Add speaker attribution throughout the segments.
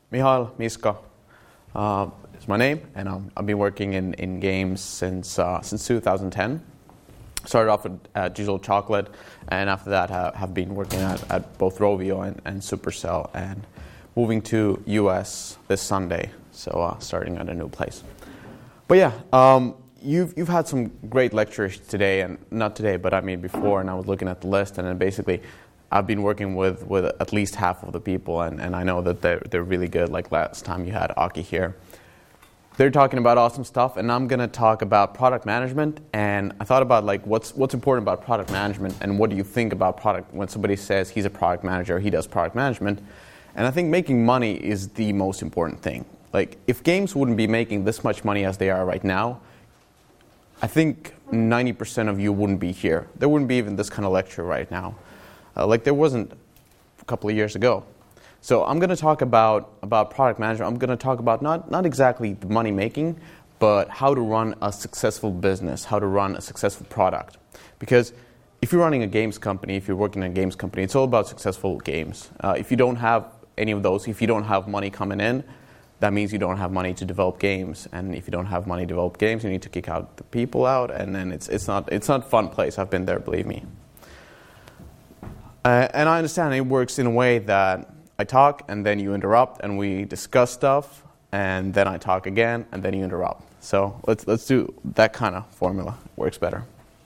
Speaker 1: Mihail Miska is my name, and I've been working in games since 2010. Started off at Digital Chocolate, and after that have been working at both Rovio and Supercell, and moving to US this Sunday, so starting at a new place. But yeah, you've had some great lectures today, and not today, but I mean before, and I was looking at the list, and then basically I've been working with at least half of the people, and I know that they're really good. Like last time you had Aki here. They're talking about awesome stuff, and I'm going to talk about product management. And I thought about like what's important about product management, and what do you think about product when somebody says he's a product manager, he does product management. And I think making money is the most important thing. Like if games wouldn't be making this much money as they are right now, I think 90% of you wouldn't be here. There wouldn't be even this kind of lecture right now, like there wasn't a couple of years ago. So I'm going to talk about product management. I'm going to talk about not exactly the money making, but how to run a successful business, how to run a successful product. Because if you're running a games company, if you're working in a games company, it's all about successful games. If you don't have any of those, if you don't have money coming in, that means you don't have money to develop games. And if you don't have money to develop games, you need to kick out the people out, and then it's not a fun place. I've been there, believe me. And I understand it works in a way that I talk, and then you interrupt, and we discuss stuff, and then I talk again, and then you interrupt. So let's do that kind of formula. Works better.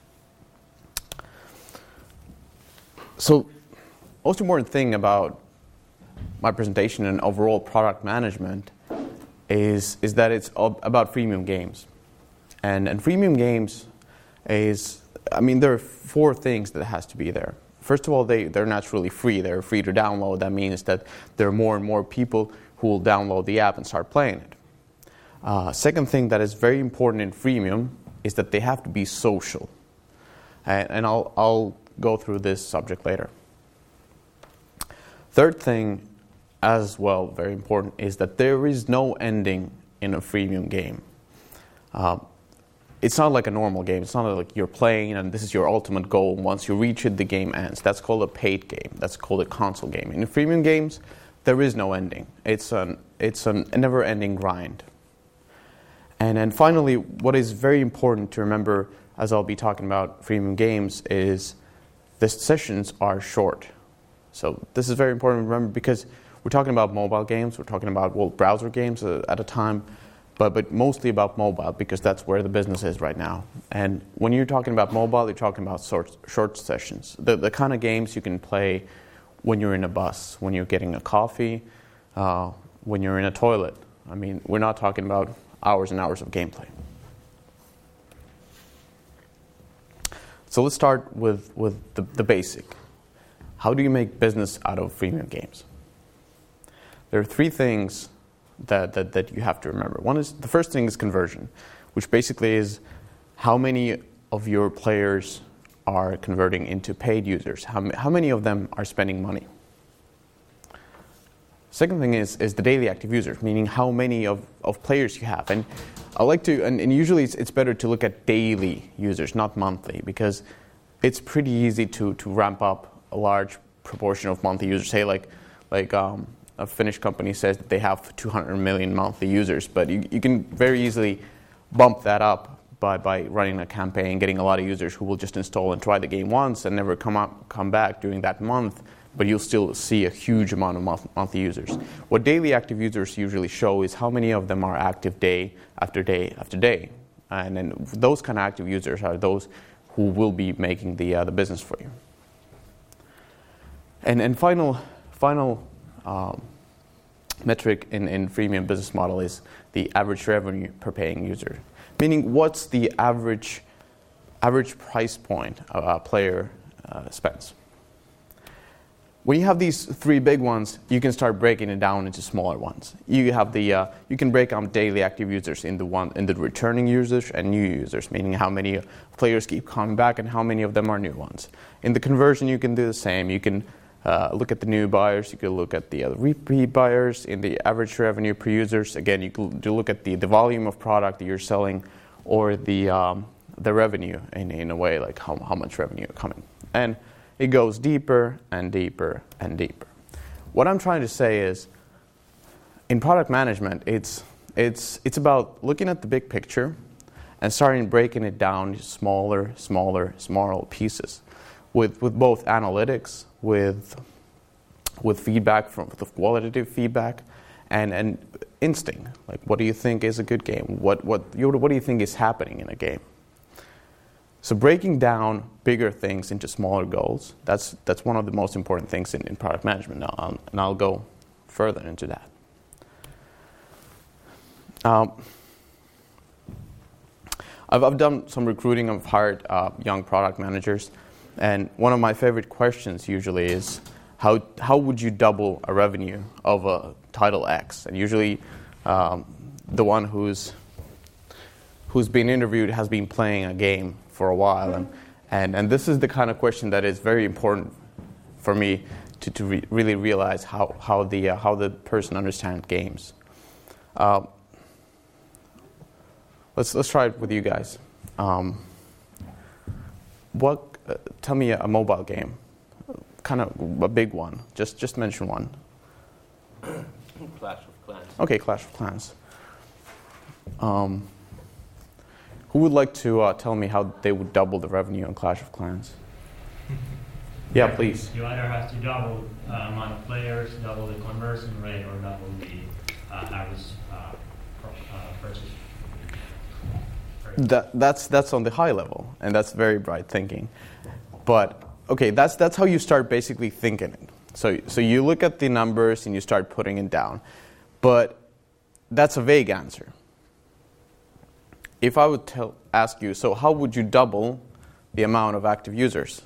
Speaker 1: So most important thing about my presentation and overall product management is that it's about freemium games. And freemium games there are four things that has to be there. First of all, they're naturally free. They're free to download. That means that there are more and more people who will download the app and start playing it. Second thing that is very important in freemium is that they have to be social. And I'll go through this subject later. Third thing, as well, very important, is that there is no ending in a freemium game. It's not like a normal game. It's not like you're playing and this is your ultimate goal. Once you reach it, the game ends. That's called a paid game. That's called a console game. In freemium games, there is no ending. It's a never-ending grind. And then finally, what is very important to remember, as I'll be talking about freemium games, is the sessions are short. So this is very important to remember because we're talking about mobile games. We're talking about browser games at a time. But mostly about mobile, because that's where the business is right now. And when you're talking about mobile, you're talking about short sessions. The kind of games you can play when you're in a bus, when you're getting a coffee, when you're in a toilet. I mean, we're not talking about hours and hours of gameplay. So let's start with the basic. How do you make business out of freemium games? There are three things that you have to remember. The first thing is conversion, which basically is how many of your players are converting into paid users. How many of them are spending money? Second thing is the daily active users, meaning how many of players you have. And I like to, and usually it's better to look at daily users, not monthly, because it's pretty easy to ramp up a large proportion of monthly users. Say like a Finnish company says that they have 200 million monthly users, but you can very easily bump that up by running a campaign, getting a lot of users who will just install and try the game once and never come back during that month, but you'll still see a huge amount of monthly users. What daily active users usually show is how many of them are active day after day after day. And then those kind of active users are those who will be making the business for you. And final metric in freemium business model is the average revenue per paying user, meaning what's the average price point a player spends. When you have these three big ones, you can start breaking it down into smaller ones. You have you can break down daily active users into returning users and new users, meaning how many players keep coming back and how many of them are new ones. In the conversion, you can do the same. You can look at the new buyers. You can look at the repeat buyers. In the average revenue per users, again, you can look at the volume of product that you're selling, or the revenue in a way, like how much revenue are coming. And it goes deeper and deeper and deeper. What I'm trying to say is in product management, it's about looking at the big picture and starting breaking it down into smaller pieces, with both analytics, with feedback from the qualitative feedback, and instinct. Like, what do you think is a good game? What do you think is happening in a game? So breaking down bigger things into smaller goals, that's one of the most important things in product management now, and I'll go further into that. I've done some recruiting. I've hired young product managers, and one of my favorite questions usually is, how would you double a revenue of a title X? And usually the one who's been interviewed has been playing a game for a while, and this is the kind of question that is very important for me to really realize how the person understands games. Let's try it with you guys. Tell me a mobile game, kind of a big one. Just mention one.
Speaker 2: Clash of Clans.
Speaker 1: Okay, Clash of Clans. Who would like to tell me how they would double the revenue on Clash of Clans? Yeah, please.
Speaker 3: You either have to double amount of players, double the conversion rate, or double the average purchase.
Speaker 1: That's on the high level, and that's very bright thinking. But okay, that's how you start basically thinking it. So you look at the numbers and you start putting it down. But that's a vague answer. If I would ask you, so how would you double the amount of active users?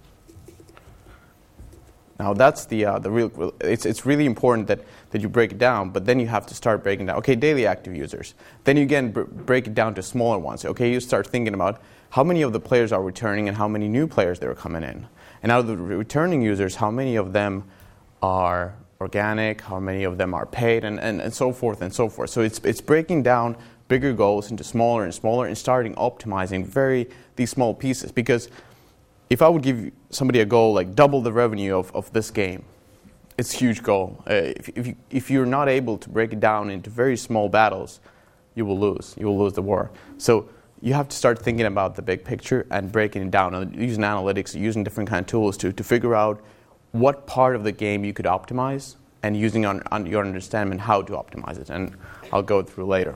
Speaker 1: Now that's the real. It's really important that you break it down, but then you have to start breaking down. Okay, daily active users. Then you again break it down to smaller ones. Okay, you start thinking about how many of the players are returning and how many new players that are coming in. And out of the returning users, how many of them are organic, how many of them are paid, and so forth and so forth. So it's breaking down bigger goals into smaller and smaller and starting optimizing these small pieces. Because if I would give somebody a goal like double the revenue of this game, it's a huge goal. If you're not able to break it down into very small battles, you will lose. You will lose the war. So you have to start thinking about the big picture and breaking it down, and using analytics, using different kind of tools to figure out what part of the game you could optimize, and using on your understanding how to optimize it. And I'll go through later.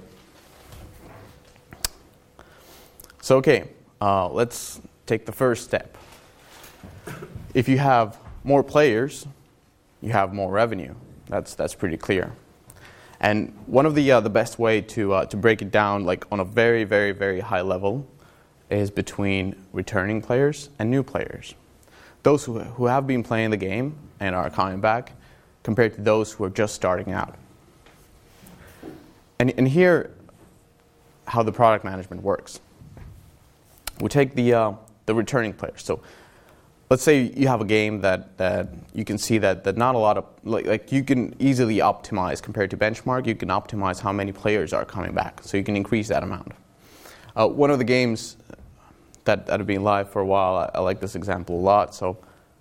Speaker 1: So okay, let's take the first step. If you have more players, you have more revenue. That's pretty clear. And one of the best way to break it down, like on a very, very, very high level, is between returning players and new players. Those who have been playing the game and are coming back, compared to those who are just starting out. And here, how the product management works. We take the returning players. So let's say you have a game that you can see that not a lot of, like you can easily optimize compared to benchmark. You can optimize how many players are coming back, so you can increase that amount. One of the games that have been live for a while, I like this example a lot. So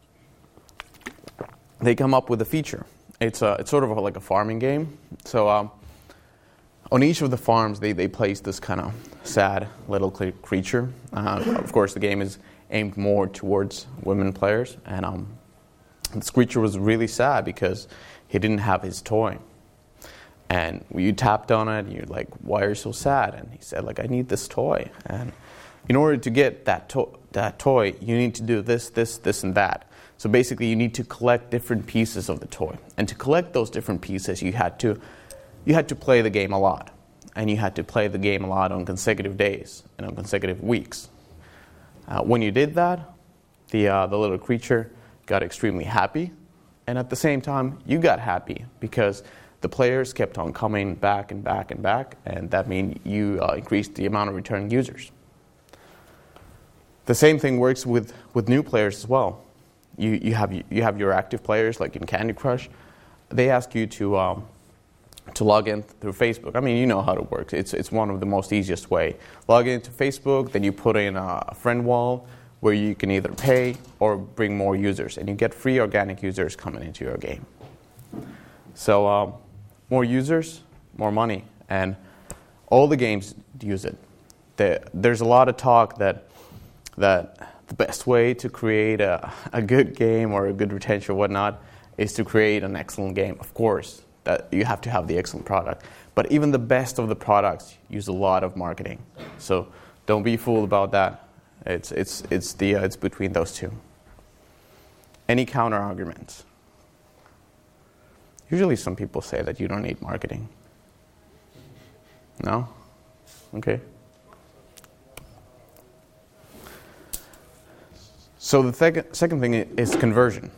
Speaker 1: they come up with a feature. It's sort of like a farming game. So on each of the farms, they place this kind of sad little creature. Of course, the game is aimed more towards women players, and this creature was really sad because he didn't have his toy. And you tapped on it, and you're like, "Why are you so sad?" And he said, "Like, I need this toy." And in order to get that toy, you need to do this, and that. So basically, you need to collect different pieces of the toy. And to collect those different pieces, you had to play the game a lot, and you had to play the game a lot on consecutive days and on consecutive weeks. When you did that, the little creature got extremely happy, and at the same time, you got happy because the players kept on coming back and back and back, and that means you increased the amount of returning users. The same thing works with new players as well. You have your active players, like in Candy Crush. They ask you to log in through Facebook. I mean, you know how it works. It's one of the most easiest way. Log into Facebook, then you put in a friend wall where you can either pay or bring more users, and you get free organic users coming into your game. So more users, more money, and all the games use it. There's a lot of talk that the best way to create a good game or a good retention or whatnot is to create an excellent game. Of course, that you have to have the excellent product, but even the best of the products use a lot of marketing. So don't be fooled about that. It's between those two. Any counter arguments? Usually some people say that you don't need marketing. No? Okay. So the second thing is conversion.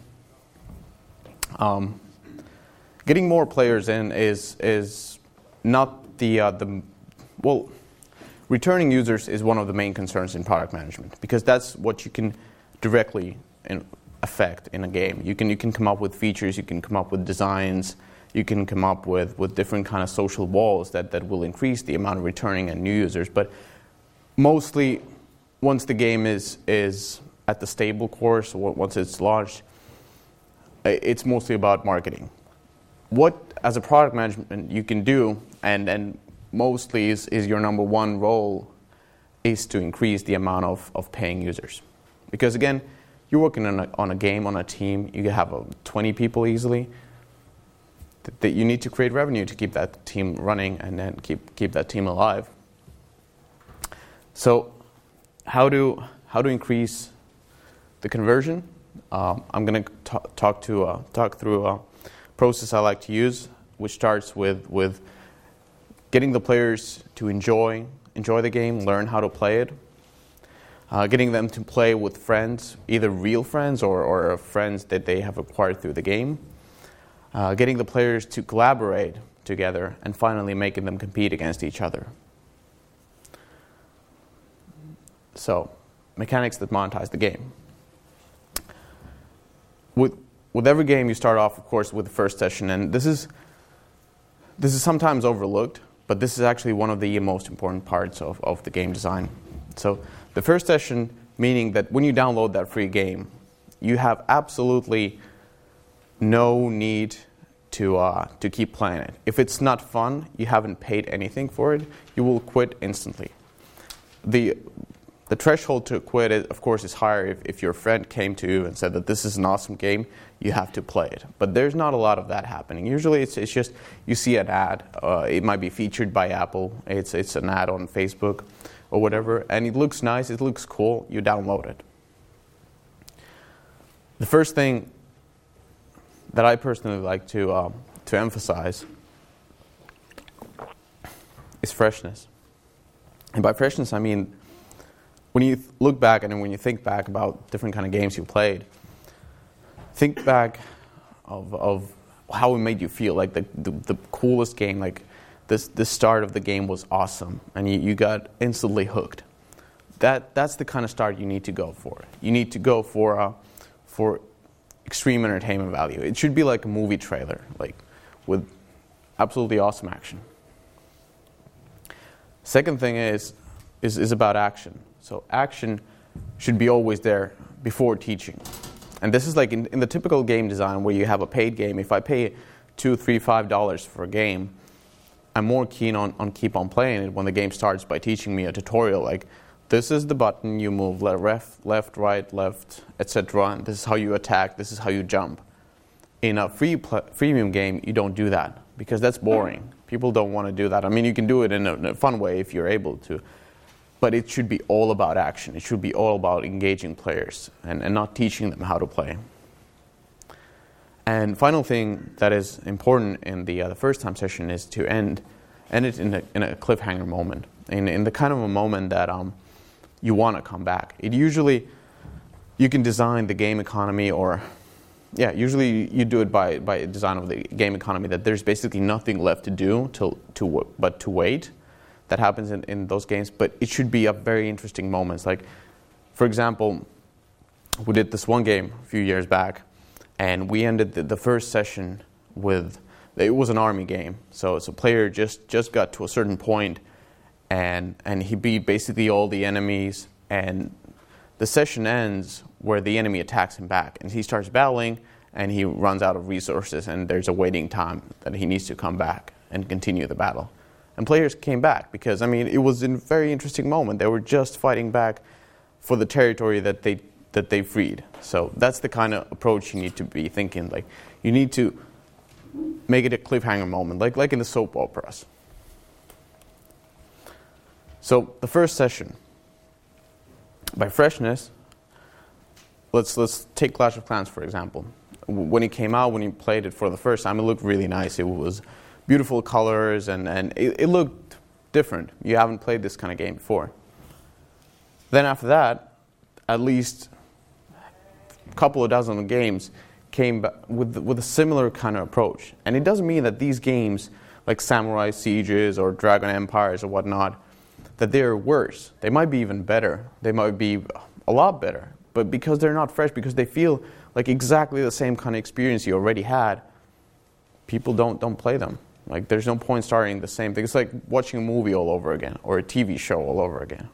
Speaker 1: Getting more players in is not well, returning users is one of the main concerns in product management, because that's what you can directly affect in a game. You can come up with features, you can come up with designs, you can come up with different kind of social walls that will increase the amount of returning and new users. But mostly, once the game is at the stable course, or once it's launched, it's mostly about marketing. What, as a product management, you can do, and mostly is your number one role, is to increase the amount of paying users. Because again, you're working on a game, on a team, you can have 20 people easily, that you need to create revenue to keep that team running and then keep that team alive. So how to increase the conversion? I'm going to talk through a process I like to use, which starts with getting the players to enjoy the game, learn how to play it, getting them to play with friends, either real friends or friends that they have acquired through the game, getting the players to collaborate together, and finally making them compete against each other. So, mechanics that monetize the game. With every game, you start off, of course, with the first session, and this is sometimes overlooked, but this is actually one of the most important parts of the game design. So the first session, meaning that when you download that free game, you have absolutely no need to keep playing it. If it's not fun, you haven't paid anything for it, you will quit instantly. The threshold to quit, of course, is higher if your friend came to you and said that this is an awesome game, you have to play it. But there's not a lot of that happening. Usually it's just you see an ad. It might be featured by Apple. It's an ad on Facebook or whatever, and it looks nice, it looks cool, you download it. The first thing that I personally like to emphasize is freshness. And by freshness, I mean when you look back and when you think back about different kind of games you played, think back of how it made you feel. Like the coolest game, like the start of the game was awesome, and you got instantly hooked. That's the kind of start you need to go for. You need to go for extreme entertainment value. It should be like a movie trailer, like with absolutely awesome action. Second thing is about action. So action should be always there before teaching. And this is like in the typical game design where you have a paid game. If I pay $2, $3, $5 for a game, I'm more keen on keep on playing it when the game starts by teaching me a tutorial like this is the button, you move left, right, left, etc. And this is how you attack, this is how you jump. In a freemium game, you don't do that because that's boring. People don't want to do that. I mean, you can do it in a fun way if you're able to. But it should be all about action. It should be all about engaging players and not teaching them how to play. And final thing that is important in the first time session is to end it in a cliffhanger moment, in the kind of a moment that you want to come back. It usually, you can design the game economy usually you do it by design of the game economy that there's basically nothing left to do but to wait. That happens in those games, but it should be a very interesting moments. Like, for example, we did this one game a few years back, and we ended the first session with, it was an army game. So a player just got to a certain point, and he beat basically all the enemies, and the session ends where the enemy attacks him back, and he starts battling, and he runs out of resources, and there's a waiting time that he needs to come back and continue the battle. And players came back because, I mean, it was a very interesting moment. They were just fighting back for the territory that they freed. So that's the kind of approach you need to be thinking. Like, you need to make it a cliffhanger moment, like in the soap operas. So the first session, by freshness, let's take Clash of Clans for example. When it came out, when you played it for the first time, it looked really nice. It was beautiful colors and it looked different. You haven't played this kind of game before. Then after that, at least a couple of dozen games came with a similar kind of approach. And it doesn't mean that these games, like Samurai Sieges or Dragon Empires or whatnot, that they're worse. They might be even better. They might be a lot better. But because they're not fresh, because they feel like exactly the same kind of experience you already had, people don't play them. Like, there's no point starting the same thing. It's like watching a movie all over again or a TV show all over again.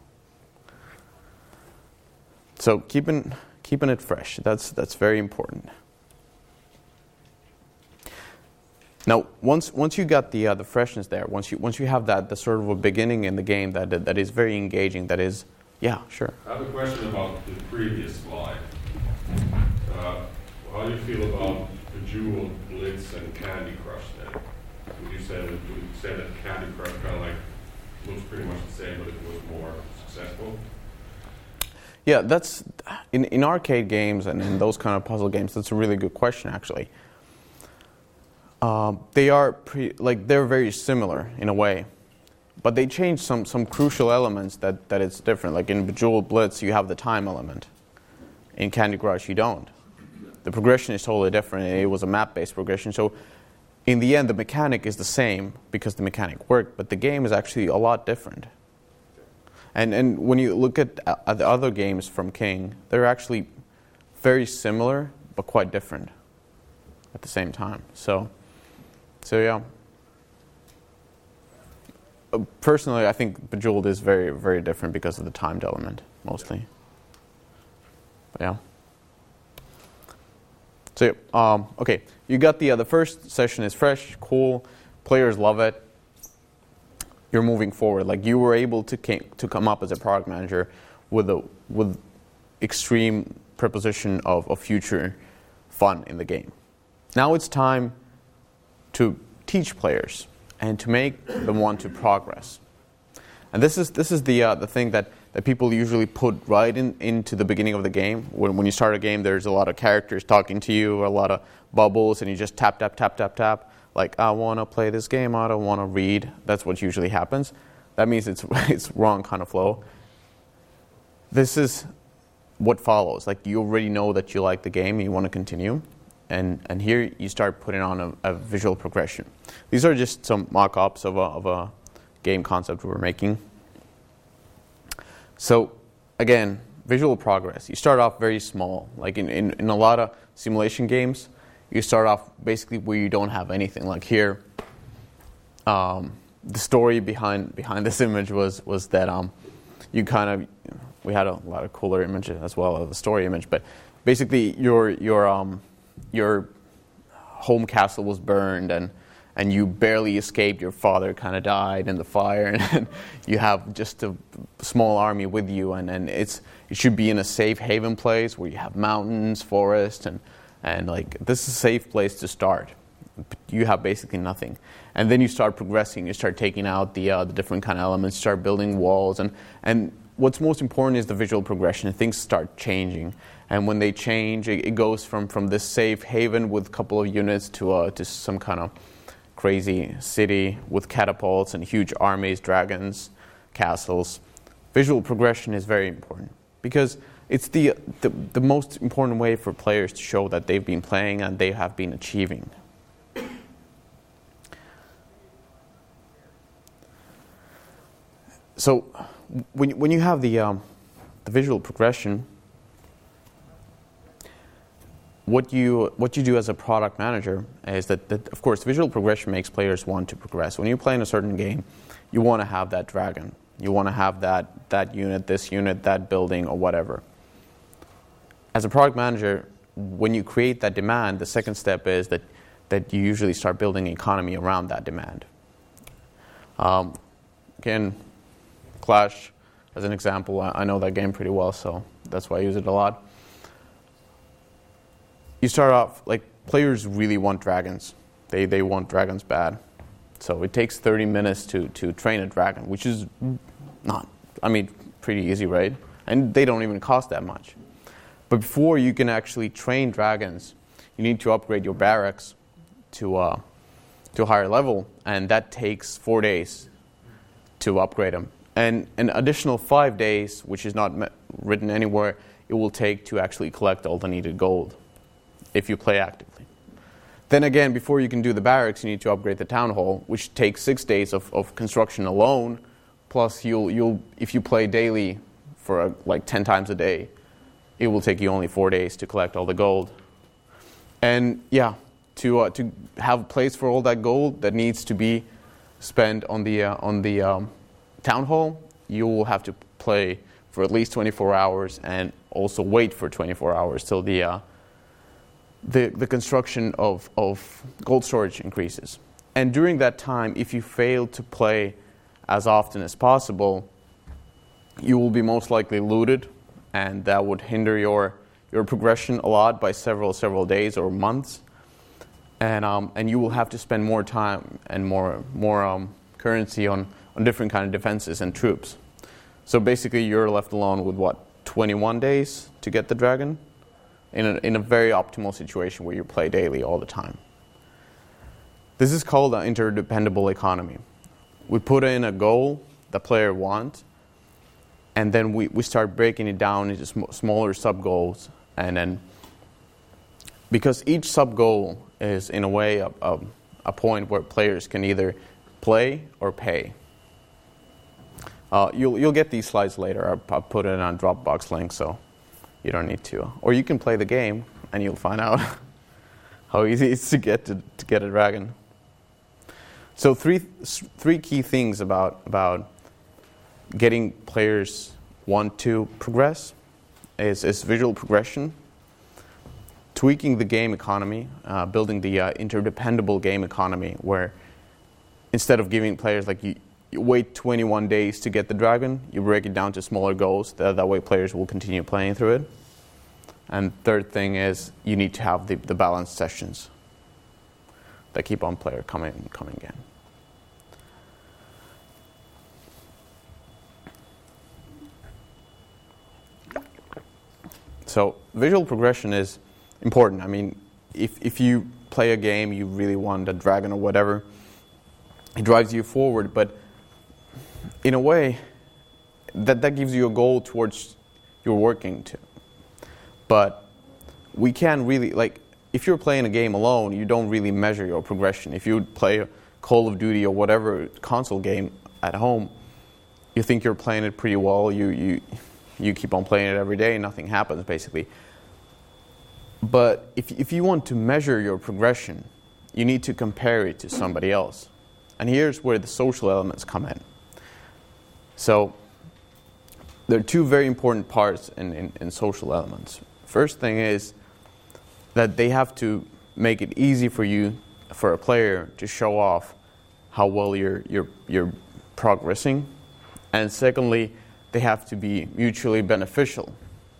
Speaker 1: So keeping it fresh, that's very important. Now, once you got the freshness there, once you have the sort of a beginning in the game that is very engaging, that is, yeah, sure.
Speaker 2: I have a question about the previous slide. How do you feel about Bejeweled, Blitz, and Candy Crush then? Would you say that Candy Crush kind of like looks pretty much the same, but it was more successful?
Speaker 1: Yeah, that's in arcade games and in those kind of puzzle games. That's a really good question, actually. They're very similar in a way, but they change some crucial elements that it's different. Like in Bejeweled Blitz, you have the time element. In Candy Crush, you don't. The progression is totally different. It was a map-based progression, so in the end, the mechanic is the same because the mechanic worked, but the game is actually a lot different. And when you look at the other games from King, they're actually very similar, but quite different at the same time. So yeah. Personally, I think Bejeweled is very, very different because of the timed element, mostly. But yeah. So, okay, you got the first session is fresh, cool, players love it. You're moving forward. Like, you were able to come up as a product manager with extreme proposition of future fun in the game. Now it's time to teach players and to make them want to progress. And this is the thing that people usually put right into the beginning of the game. When you start a game, there's a lot of characters talking to you, or a lot of bubbles, and you just tap, tap, tap, tap, tap. Like, I want to play this game, I don't want to read. That's what usually happens. That means it's wrong kind of flow. This is what follows. Like, you already know that you like the game and you want to continue. And here you start putting on a visual progression. These are just some mock-ups of a game concept we're making. So, again, visual progress. You start off very small. Like in a lot of simulation games, you start off basically where you don't have anything. Like here, the story behind this image was that we had a lot of cooler images as well as the story image, but basically your home castle was burned and you barely escaped. Your father kind of died in the fire, and you have just a small army with you, and it should be in a safe haven place where you have mountains, forests, and like, this is a safe place to start. You have basically nothing. And then you start progressing, you start taking out the different kind of elements, start building walls, and what's most important is the visual progression. Things start changing. And when they change, it goes from this safe haven with a couple of units to some kind of crazy city with catapults and huge armies, dragons, castles. Visual progression is very important because it's the most important way for players to show that they've been playing and they have been achieving. So when you have the visual progression, what you do as a product manager is that of course visual progression makes players want to progress. When you play in a certain game, you want to have that dragon, you want to have that unit, this unit, that building, or whatever. As a product manager, when you create that demand, the second step is that you usually start building an economy around that demand. Again, Clash, as an example, I know that game pretty well, so that's why I use it a lot. You start off, like, players really want dragons. They want dragons bad. So it takes 30 minutes to train a dragon, which is pretty easy, right? And they don't even cost that much. But before you can actually train dragons, you need to upgrade your barracks to a higher level, and that takes 4 days to upgrade them. And an additional 5 days, which is not written anywhere, it will take to actually collect all the needed gold if you play actively. Then again, before you can do the barracks, you need to upgrade the town hall, which takes 6 days of construction alone. Plus, you'll if you play daily for like 10 times a day, it will take you only 4 days to collect all the gold. And yeah, to have a place for all that gold that needs to be spent on the town hall, you will have to play for at least 24 hours and also wait for 24 hours till the construction of gold storage increases. And during that time, if you fail to play as often as possible, you will be most likely looted, and that would hinder your progression a lot by several days or months. And you will have to spend more time and more currency on different kind of defenses and troops. So basically, you're left alone with 21 days to get the dragon in a very optimal situation where you play daily all the time. This is called an interdependable economy. We put in a goal the player wants, and then we start breaking it down into smaller sub-goals. And then, because each sub-goal is, in a way, a point where players can either play or pay. You'll get these slides later. I'll put it on Dropbox link, so you don't need to. Or you can play the game, and you'll find out how easy it is to get a dragon. So three key things about getting players want to progress is visual progression, tweaking the game economy, building the interdependable game economy, where instead of giving players like you wait 21 days to get the dragon, you break it down to smaller goals. That way players will continue playing through it. And third thing is you need to have the balanced sessions that keep on player coming in. So visual progression is important. I mean, if you play a game, you really want a dragon or whatever, it drives you forward, but in a way, that gives you a goal towards you're working to. But we can't really, like, if you're playing a game alone, you don't really measure your progression. If you play Call of Duty or whatever console game at home, you think you're playing it pretty well, you keep on playing it every day, nothing happens basically. But if you want to measure your progression, you need to compare it to somebody else. And here's where the social elements come in. So there are two very important parts in social elements. First thing is that they have to make it easy for a player to show off how well you're progressing. And secondly, they have to be mutually beneficial.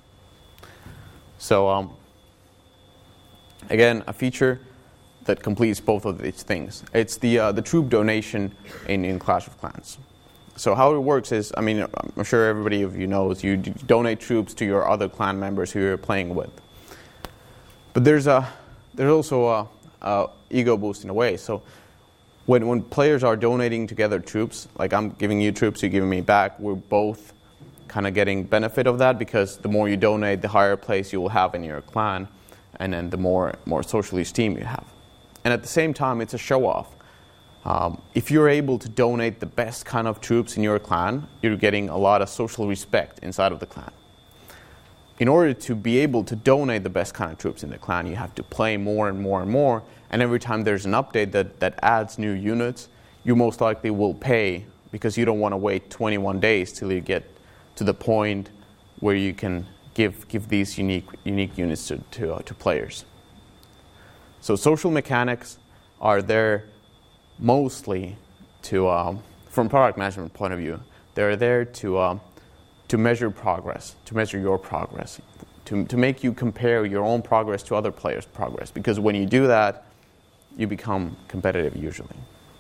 Speaker 1: So again, a feature that completes both of these things. It's the troop donation in Clash of Clans. So how it works is, I mean, I'm sure everybody of you knows, you donate troops to your other clan members who you're playing with. But there's also a ego boost in a way. So when players are donating together troops, like I'm giving you troops, you're giving me back, we're both kind of getting benefit of that, because the more you donate, the higher place you will have in your clan, and then the more social esteem you have. And at the same time, it's a show-off. If you're able to donate the best kind of troops in your clan, you're getting a lot of social respect inside of the clan. In order to be able to donate the best kind of troops in the clan, you have to play more and more and more, and every time there's an update that adds new units, you most likely will pay, because you don't want to wait 21 days till you get to the point where you can give these unique units to players. So social mechanics are there mostly from product management point of view, they're there to measure progress, to measure your progress, to make you compare your own progress to other players' progress. Because when you do that, you become competitive usually.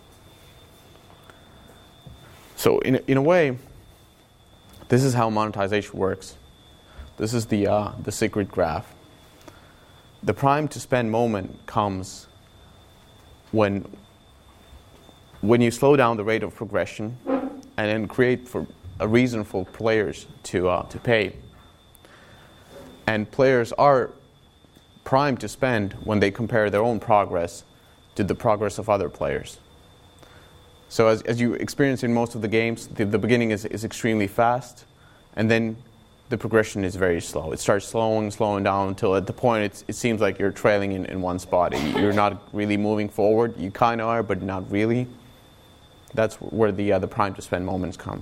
Speaker 1: So in a way, this is how monetization works. This is the secret graph. The prime to spend moment comes when you slow down the rate of progression and then create for a reason for players to pay. And players are primed to spend when they compare their own progress to the progress of other players. So as you experience in most of the games, the beginning is extremely fast, and then the progression is very slow. It starts slowing down until at the point it seems like you're trailing in one spot. You're not really moving forward. You kind of are, but not really. That's where the prime to spend moments come.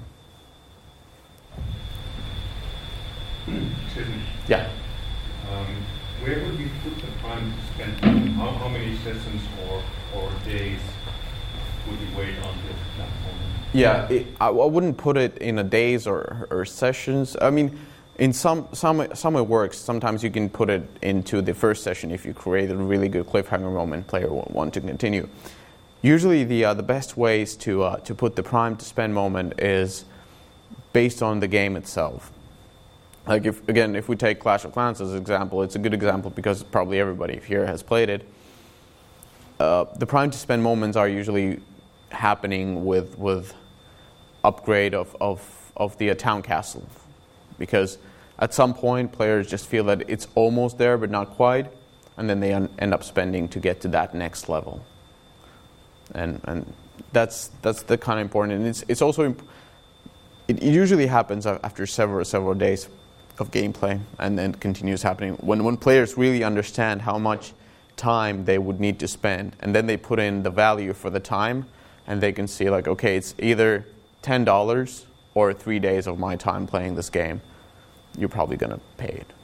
Speaker 4: Excuse me.
Speaker 1: Yeah.
Speaker 4: Where would you put the prime to spend? How many sessions or days would you wait until that moment?
Speaker 1: Yeah, I wouldn't put it in a days or sessions. I mean, in some it works. Sometimes you can put it into the first session if you create a really good cliffhanger moment. Player will want to continue. Usually, the best ways to put the prime to spend moment is based on the game itself. Like if we take Clash of Clans as an example, it's a good example because probably everybody here has played it. The prime to spend moments are usually happening with upgrade of the town castle, because at some point players just feel that it's almost there but not quite, and then they end up spending to get to that next level. And that's the kind of important. And it's also it usually happens after several days of gameplay, and then continues happening when players really understand how much time they would need to spend, and then they put in the value for the time, and they can see like, okay, it's either $10 or 3 days of my time playing this game. You're probably going to pay it.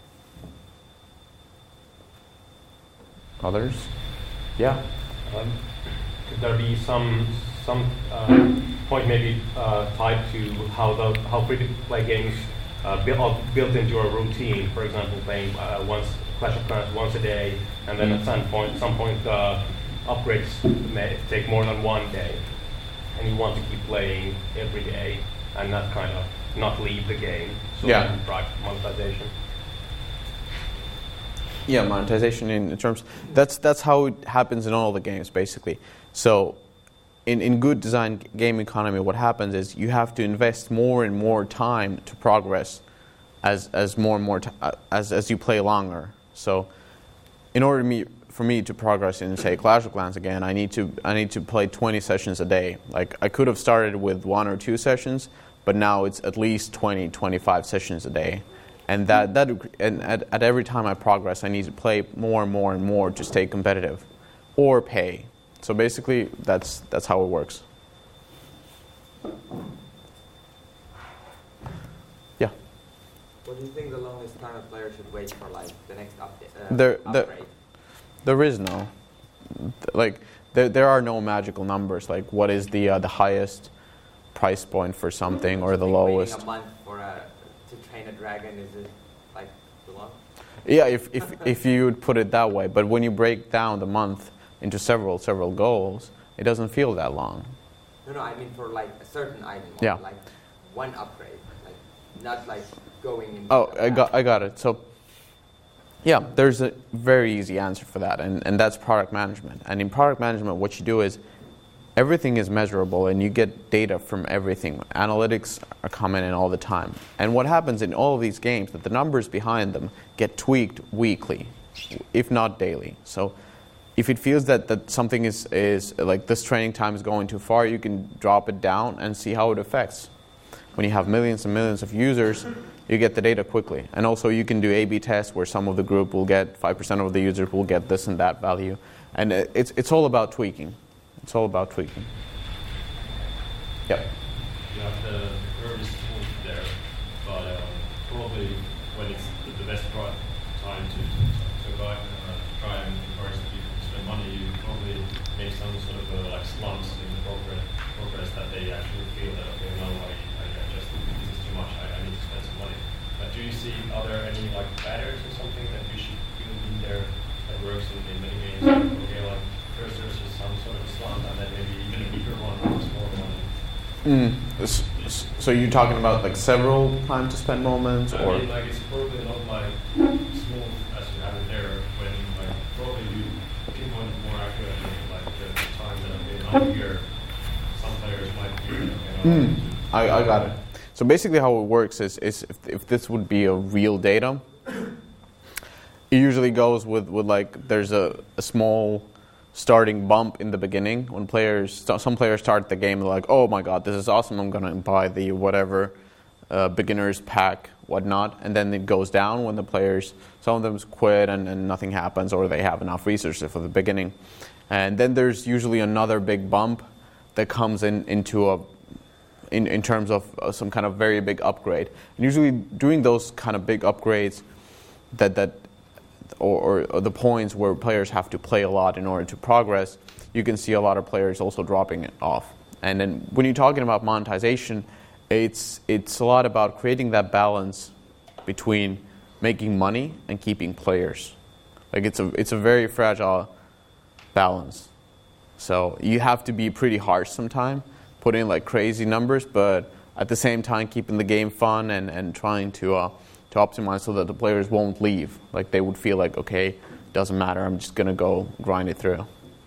Speaker 1: Others? Yeah.
Speaker 5: Could there be some point maybe tied to how free-to-play games built into a routine? For example, playing Clash of Clans once a day, and then at some point upgrades may take more than 1 day, and you want to keep playing every day and not leave the game. So
Speaker 1: Yeah.
Speaker 5: Drive monetization.
Speaker 1: Yeah, monetization in terms that's how it happens in all the games basically. So in good design game economy, what happens is you have to invest more and more time to progress as more and more as you play longer. So in order for me to progress in, say, Clash of Clans again, I need to play 20 sessions a day. Like I could have started with 1 or 2 sessions, but now it's at least 20, 25 sessions a day. And at every time I progress, I need to play more and more and more to stay competitive, or pay. So basically, that's how it works. Yeah.
Speaker 6: What do you think the longest time a player should wait for, like the next update? Upgrade?
Speaker 1: There is no, like there are no magical numbers. Like what is the highest price point for something, or the lowest?
Speaker 6: Waiting a month to train a dragon, is it like too long?
Speaker 1: Yeah, if you would put it that way. But when you break down the month into several goals, it doesn't feel that long.
Speaker 6: No, I mean for like a certain item, or
Speaker 1: Yeah.
Speaker 6: like one upgrade, like not like going into.
Speaker 1: Oh, I got it. So, yeah, there's a very easy answer for that, and that's product management. And in product management, what you do is everything is measurable, and you get data from everything. Analytics are coming in all the time. And what happens in all of these games, that the numbers behind them get tweaked weekly, if not daily. So if it feels that something is like this training time is going too far, you can drop it down and see how it affects. When you have millions and millions of users, you get the data quickly. And also you can do A/B tests where some of the group will get 5% of the users will get this and that value. And it's all about tweaking. It's all about tweaking. Yep.
Speaker 3: You have the curve is smooth there, but probably when it's the
Speaker 7: the best time to try and encourage the people to spend money, you probably make some sort of like slumps in the progress that they actually feel that, okay, no, I just, this is too much, I need to spend some money. But do you see, are there any like patterns or something that you should build in there that works in many games? Okay, like first there's just some sort of slump and then maybe even a bigger one or a smaller one.
Speaker 1: So you're talking about like several time to spend moments, or?
Speaker 7: I mean, like it's probably not like smooth as you have it there. When like probably you pinpoint more accurately like the time that I'm here. Some players might be.
Speaker 1: I got it. So basically, how it works is if this would be a real data, it usually goes with like there's a small starting bump in the beginning when some players start the game, they're like, oh my god, this is awesome, I'm going to buy the whatever beginner's pack, whatnot, and then it goes down when the players, some of them quit and nothing happens, or they have enough resources for the beginning. And then there's usually another big bump that comes in terms of some kind of very big upgrade. And usually during those kind of big upgrades or the points where players have to play a lot in order to progress, you can see a lot of players also dropping it off. And then when you're talking about monetization, it's a lot about creating that balance between making money and keeping players. Like it's a very fragile balance. So you have to be pretty harsh sometimes, put in like crazy numbers, but at the same time keeping the game fun and trying to optimize so that the players won't leave. Like they would feel like, okay, doesn't matter, I'm just going to go grind it through.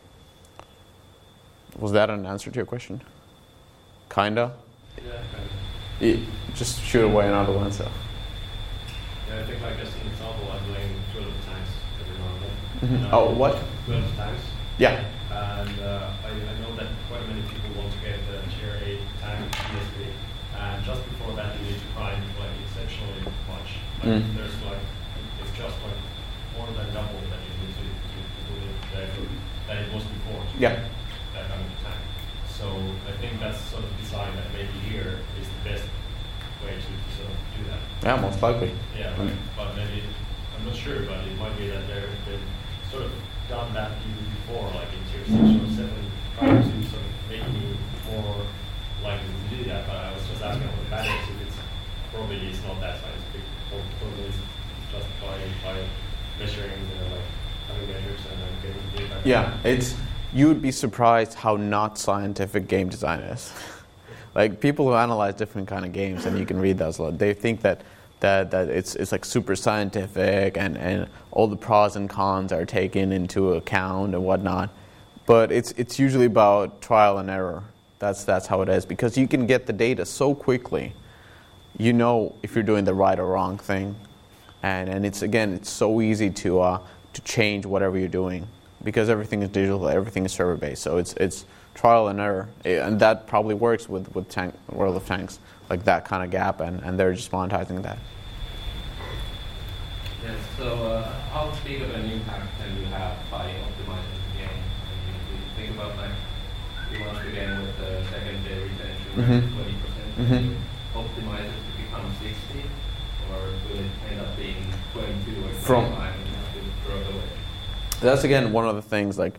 Speaker 1: Was that an answer to your question? Kinda?
Speaker 7: Yeah, kinda.
Speaker 1: Just shoot away another one, so.
Speaker 7: Yeah, I think like as an example, I'm playing 12 times every now and then.
Speaker 1: Oh, what?
Speaker 7: 12 times.
Speaker 1: Yeah.
Speaker 7: And I know that quite many people want to get the tier 8 tank PSP. And just before that, you need to grind like exceptionally much. Like there's like, it's just like more than double that you need to do than it was before.
Speaker 1: Yeah.
Speaker 7: That kind of tank. So I think that's sort of design that maybe here is the best way to sort of do that.
Speaker 1: Yeah, most likely.
Speaker 7: Yeah, right. But maybe, I'm not sure, but it might be that they've sort of done that even before, like in tier 6 or 7, trying to sort of make me more likely to do that. But I was just asking on the patterns if it's probably it's not that scientific, or probably it's just by measuring, like having measures and then getting data.
Speaker 1: Yeah, you would be surprised how not scientific game design is. Like people who analyze different kind of games, and you can read those a lot, they think that it's like super scientific and all the pros and cons are taken into account and whatnot. But it's usually about trial and error. That's how it is, because you can get the data so quickly. You know if you're doing the right or wrong thing, and it's so easy to change whatever you're doing, because everything is digital, everything is server based. So it's trial and error, and that probably works with World of Tanks, like that kind of gap, and they're just monetizing that.
Speaker 8: Yes. So how big of an impact can you have by optimizing the game? I mean, if you think about like you launch the game with the second-day retention 20%, and you optimize it to become 60, or will it end up being 22 or 25 and you have to throw it away?
Speaker 1: That's again one of the things, like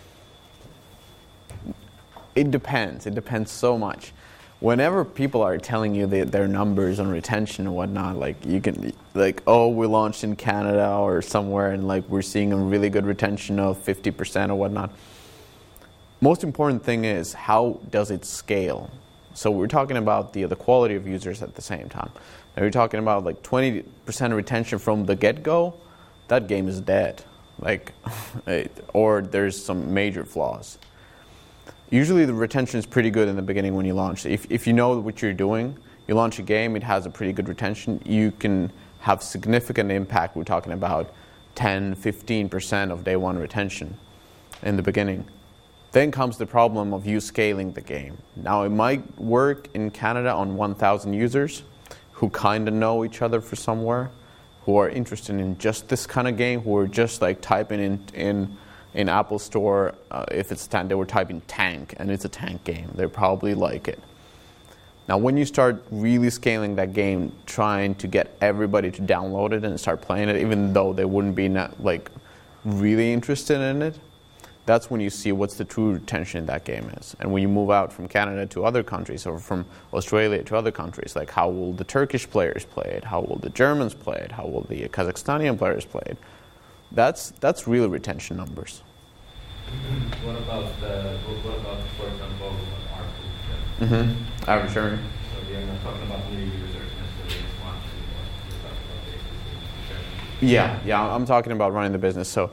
Speaker 1: it depends. It depends so much. Whenever people are telling you their numbers on retention and whatnot, like you can, like, oh, we launched in Canada or somewhere and like we're seeing a really good retention of 50% or whatnot. Most important thing is how does it scale? So we're talking about the quality of users at the same time. Now we're talking about like 20% retention from the get-go, that game is dead. Like, or there's some major flaws. Usually the retention is pretty good in the beginning when you launch. If you know what you're doing, you launch a game, it has a pretty good retention, you can have significant impact. We're talking about 10, 15% of day one retention in the beginning. Then comes the problem of you scaling the game. Now it might work in Canada on 1,000 users who kind of know each other from somewhere, who are interested in just this kind of game, who are just like typing in Apple Store, if it's tank, they were typing tank, and it's a tank game. They probably like it. Now, when you start really scaling that game, trying to get everybody to download it and start playing it, even though they wouldn't be really interested in it, that's when you see what's the true retention in that game is. And when you move out from Canada to other countries, or from Australia to other countries, like how will the Turkish players play it? How will the Germans play it? How will the Kazakhstani players play it? That's real retention numbers.
Speaker 8: What about, for example, ARPU?
Speaker 1: Average earning.
Speaker 8: So we are not talking about new users necessarily as much. We're talking about basically revenue.
Speaker 1: Yeah, I'm talking about running the business. So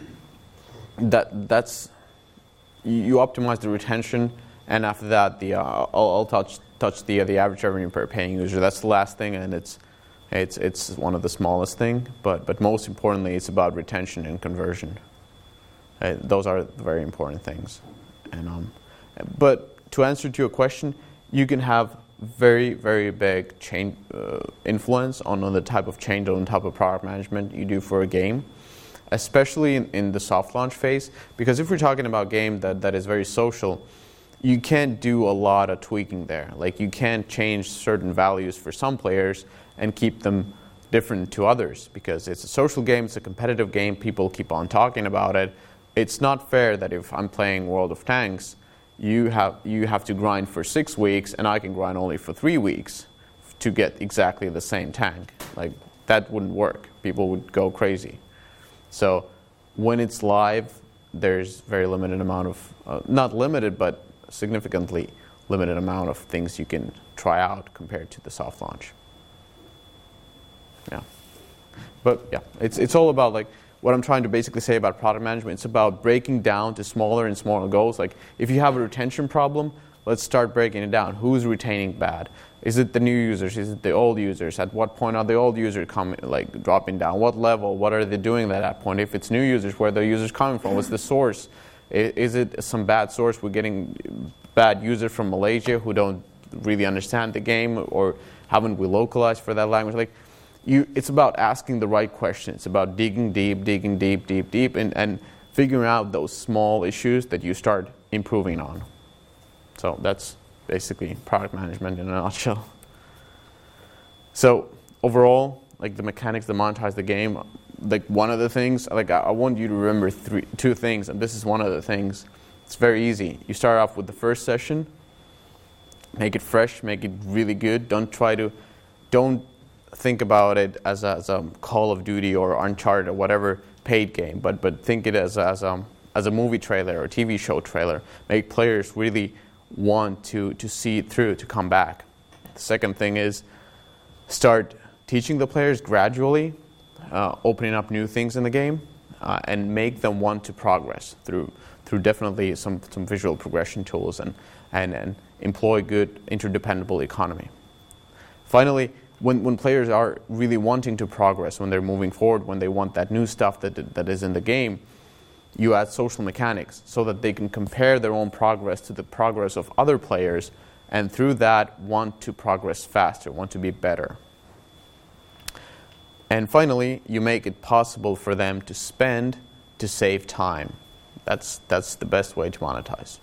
Speaker 1: that's you optimize the retention, and after that, I'll touch the average revenue per paying user. That's the last thing, and it's one of the smallest thing. But most importantly, it's about retention and conversion. Those are very important things. And but to answer to your question, you can have very, very big change influence on the type of change, on the type of product management you do for a game, especially in the soft launch phase. Because if we're talking about a game that is very social, you can't do a lot of tweaking there. Like, you can't change certain values for some players and keep them different to others, because it's a social game, it's a competitive game, people keep on talking about it. It's not fair that if I'm playing World of Tanks, you have to grind for 6 weeks and I can grind only for 3 weeks to get exactly the same tank. Like, that wouldn't work. People would go crazy. So when it's live, there's very limited amount of, not limited, but significantly limited amount of things you can try out compared to the soft launch. Yeah. But yeah, it's all about, like, what I'm trying to basically say about product management. It's about breaking down to smaller and smaller goals. Like, if you have a retention problem, let's start breaking it down. Who's retaining bad? Is it the new users? Is it the old users? At what point are the old users dropping down? What level? What are they doing at that point? If it's new users, where are the users coming from? What's the source? Is it some bad source? We're getting bad users from Malaysia who don't really understand the game, or haven't we localized for that language? Like, it's about asking the right questions. It's about digging deep, and figuring out those small issues that you start improving on. So that's basically product management in a nutshell. So overall, like, the mechanics that monetize the game, like, one of the things, like, I want you to remember two things, and this is one of the things. It's very easy. You start off with the first session, make it fresh, make it really good. Don't think about it as a Call of Duty or Uncharted or whatever paid game, but think it as a movie trailer or a TV show trailer. Make players really want to see it through, to come back. The second thing is start teaching the players gradually, opening up new things in the game, and make them want to progress through definitely some visual progression tools, and employ good interdependable economy. Finally, when players are really wanting to progress, when they're moving forward, when they want that new stuff that is in the game, you add social mechanics so that they can compare their own progress to the progress of other players, and through that want to progress faster, want to be better. And finally, you make it possible for them to spend to save time. That's the best way to monetize.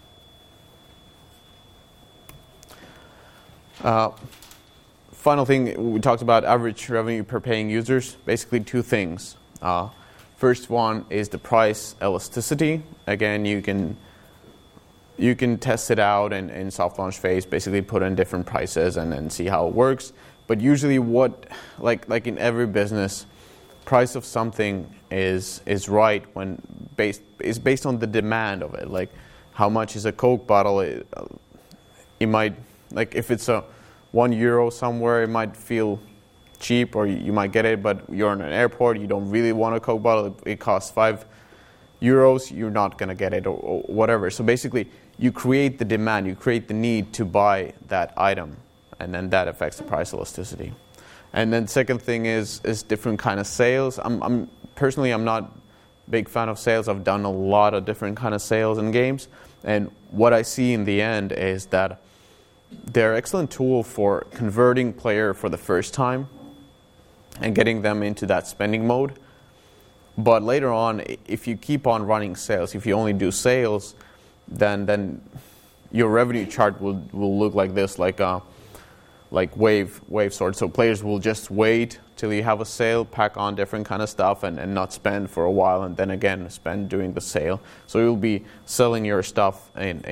Speaker 1: Final thing, we talked about average revenue per paying users. Basically, two things. First one is the price elasticity. Again, you can test it out in soft launch phase. Basically, put in different prices and see how it works. But usually, like in every business, price of something is right when based on the demand of it. Like, how much is a Coke bottle? It might, like, if it's a €1 somewhere, it might feel cheap, or you might get it, but you're in an airport, you don't really want a Coke bottle, it costs €5, you're not going to get it, or whatever. So basically, you create the demand, you create the need to buy that item, and then that affects the price elasticity. And then second thing is different kind of sales. I'm personally not a big fan of sales. I've done a lot of different kind of sales in games, and what I see in the end is that they're an excellent tool for converting player for the first time and getting them into that spending mode. But later on, if you keep on running sales, if you only do sales, then your revenue chart will look like this. Like like wave sort. So players will just wait till you have a sale, pack on different kind of stuff, and not spend for a while, and then again spend during the sale. So you'll be selling your stuff at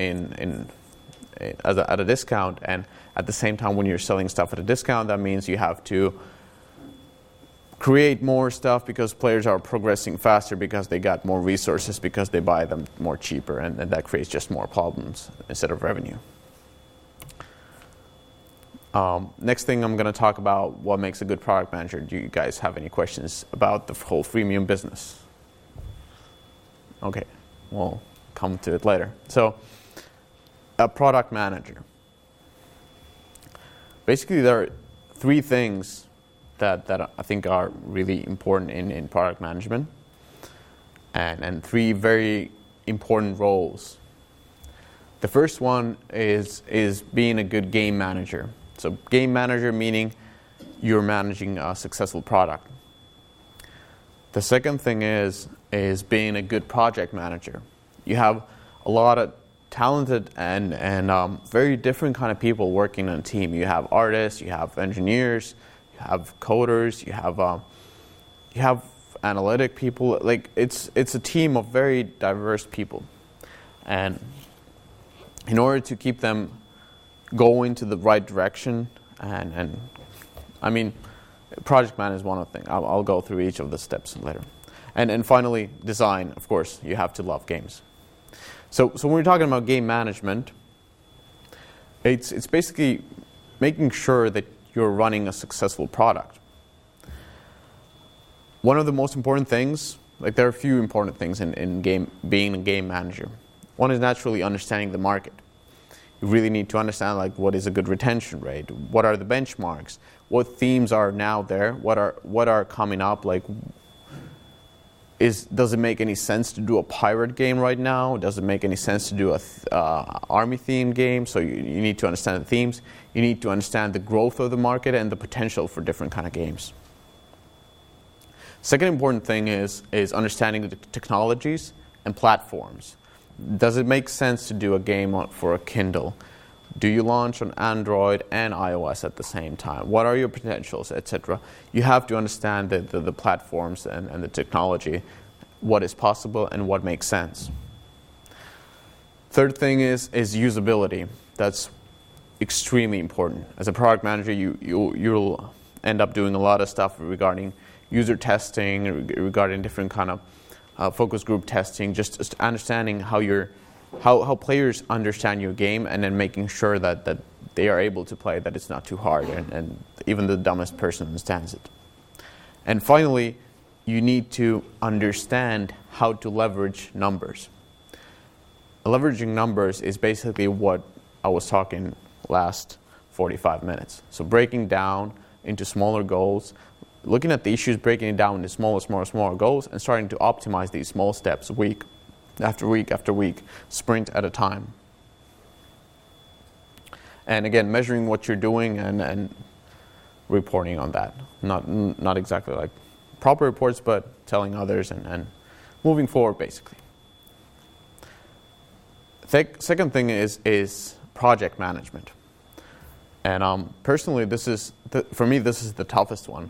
Speaker 1: a discount, and at the same time when you're selling stuff at a discount, that means you have to create more stuff because players are progressing faster because they got more resources because they buy them more cheaper, and that creates just more problems instead of revenue. Next thing I'm going to talk about what makes a good product manager. Do you guys have any questions about the whole freemium business? Okay, we'll come to it later. So, a product manager. Basically, there are three things that I think are really important in product management, and three very important roles. The first one is being a good game manager. So game manager meaning you're managing a successful product. The second thing is being a good project manager. You have a lot of talented and very different kind of people working on a team. You have artists, you have engineers, you have coders, you have analytic people. Like it's a team of very diverse people, and in order to keep them going to the right direction, and I mean, project management is one of the things. I'll go through each of the steps later. And finally, design. Of course, you have to love games. So when we're talking about game management, it's basically making sure that you're running a successful product. One of the most important things, like there are a few important things in being a game manager. One is naturally understanding the market. You really need to understand like what is a good retention rate, what are the benchmarks, what themes are now there, what are coming up, like does it make any sense to do a pirate game right now? Does it make any sense to do a army themed game? So you need to understand the themes. You need to understand the growth of the market and the potential for different kind of games. Second important thing is understanding the technologies and platforms. Does it make sense to do a game for a Kindle? Do you launch on Android and iOS at the same time? What are your potentials, etc.? You have to understand the platforms and the technology, what is possible and what makes sense. Third thing is usability. That's extremely important. As a product manager, you'll end up doing a lot of stuff regarding user testing, regarding different kind of focus group testing, just understanding how players understand your game, and then making sure that they are able to play, that it's not too hard, and even the dumbest person understands it. And finally, you need to understand how to leverage numbers. Leveraging numbers is basically what I was talking last 45 minutes. So breaking down into smaller goals, looking at the issues, breaking it down into smaller goals, and starting to optimize these small steps week after week after week, sprint at a time. And again, measuring what you're doing and reporting on that. Not exactly like proper reports, but telling others and moving forward, basically. Second thing is project management. And personally, for me, this is the toughest one.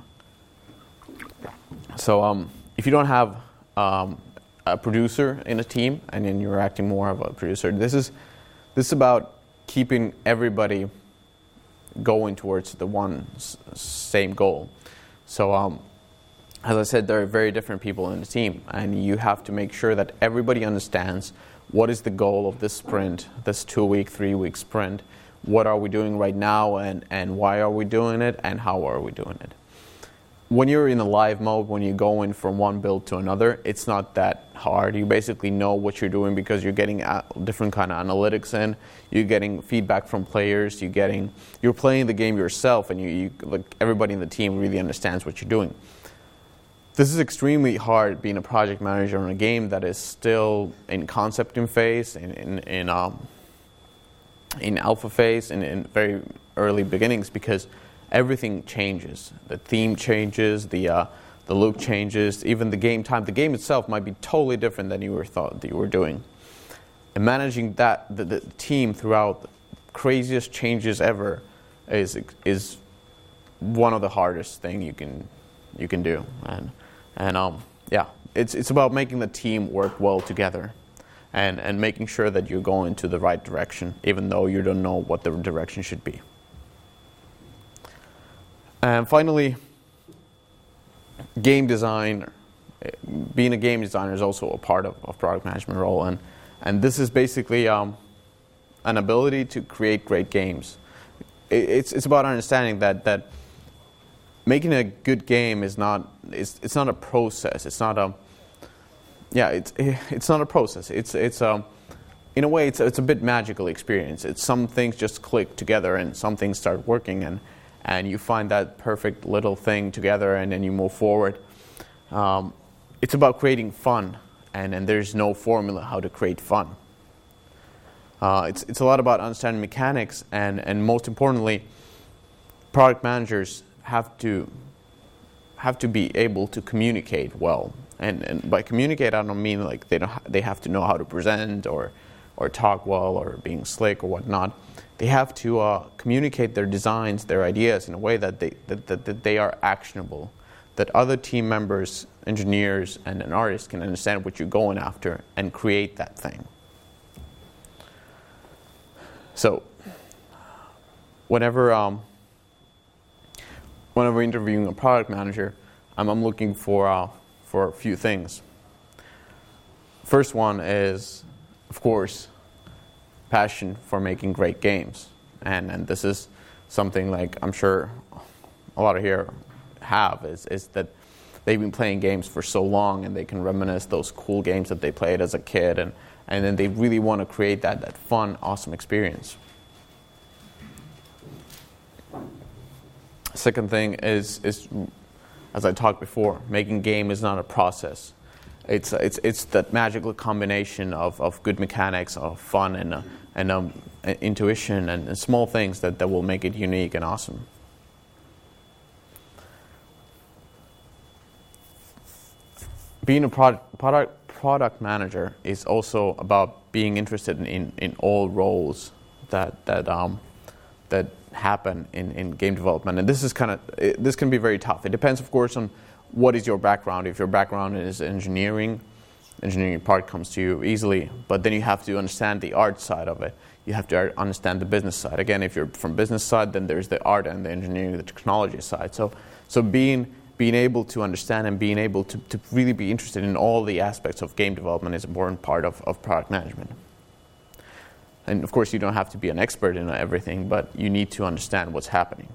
Speaker 1: So if you don't have a producer in a team, and then you're acting more of a producer, this is about keeping everybody going towards the one same goal. So as I said, there are very different people in the team, and you have to make sure that everybody understands what is the goal of this sprint, this 2-week, 3-week sprint. What are we doing right now, and why are we doing it, and how are we doing it? When you're in a live mode, when you go in from one build to another, it's not that hard. You basically know what you're doing because you're getting different kind of analytics in. You're getting feedback from players. You're playing the game yourself, and you like everybody in the team really understands what you're doing. This is extremely hard being a project manager on a game that is still in concepting phase, in alpha phase, in very early beginnings, because everything changes. The theme changes, the look changes, even the game time. The game itself might be totally different than you thought that you were doing. And managing the team throughout the craziest changes ever is one of the hardest thing you can do, and it's about making the team work well together, and making sure that you're going to the right direction, even though you don't know what the direction should be. And finally, game design. Being a game designer is also a part of product management role, and this is basically an ability to create great games. It's about understanding that making a good game is not a process. It's not a process. It's in a way it's a bit magical experience. It's some things just click together and some things start working, and you find that perfect little thing together, and then you move forward. It's about creating fun, and there's no formula how to create fun. It's a lot about understanding mechanics, and most importantly, product managers have to be able to communicate well. And by communicate, I don't mean like they have to know how to present or talk well or being slick or whatnot. They have to communicate their designs, their ideas in a way that they are actionable, that other team members, engineers, and an artist can understand what you're going after and create that thing. So, whenever interviewing a product manager, I'm looking for a few things. First one is, of course, passion for making great games, and this is something like I'm sure a lot of here have is that they've been playing games for so long and they can reminisce those cool games that they played as a kid, and then they really want to create that fun, awesome experience. Second thing is as I talked before, making game is not a process. It's that magical combination of good mechanics, of fun, and intuition, and small things that will make it unique and awesome. Being a product manager is also about being interested in all roles that happen in game development, and this can be very tough. It depends, of course, on what is your background. If your background is engineering part comes to you easily, but then you have to understand the art side of it. You have to understand the business side. Again, if you're from business side, then there's the art and the engineering, the technology side. So being able to understand and being able to really be interested in all the aspects of game development is an important part of product management. And of course, you don't have to be an expert in everything, but you need to understand what's happening.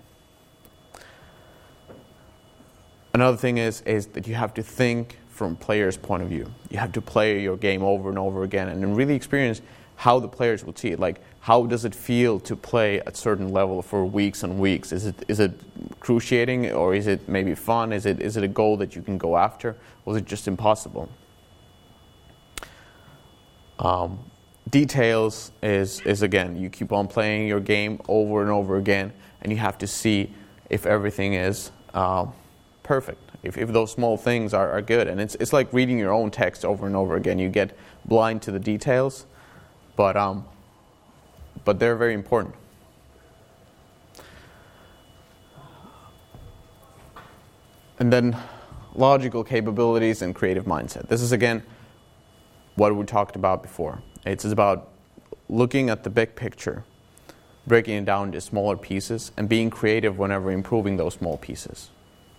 Speaker 1: Another thing is that you have to think from players' point of view. You have to play your game over and over again and really experience how the players will see it. Like, how does it feel to play at a certain level for weeks and weeks? Is it cruciating, or is it maybe fun? Is it a goal that you can go after? Or is it just impossible? Details is again, you keep on playing your game over and over again, and you have to see if everything is perfect. If those small things are good, and it's like reading your own text over and over again. You get blind to the details, but they're very important. And then logical capabilities and creative mindset. This is again what we talked about before. It's about looking at the big picture, breaking it down into smaller pieces, and being creative whenever improving those small pieces.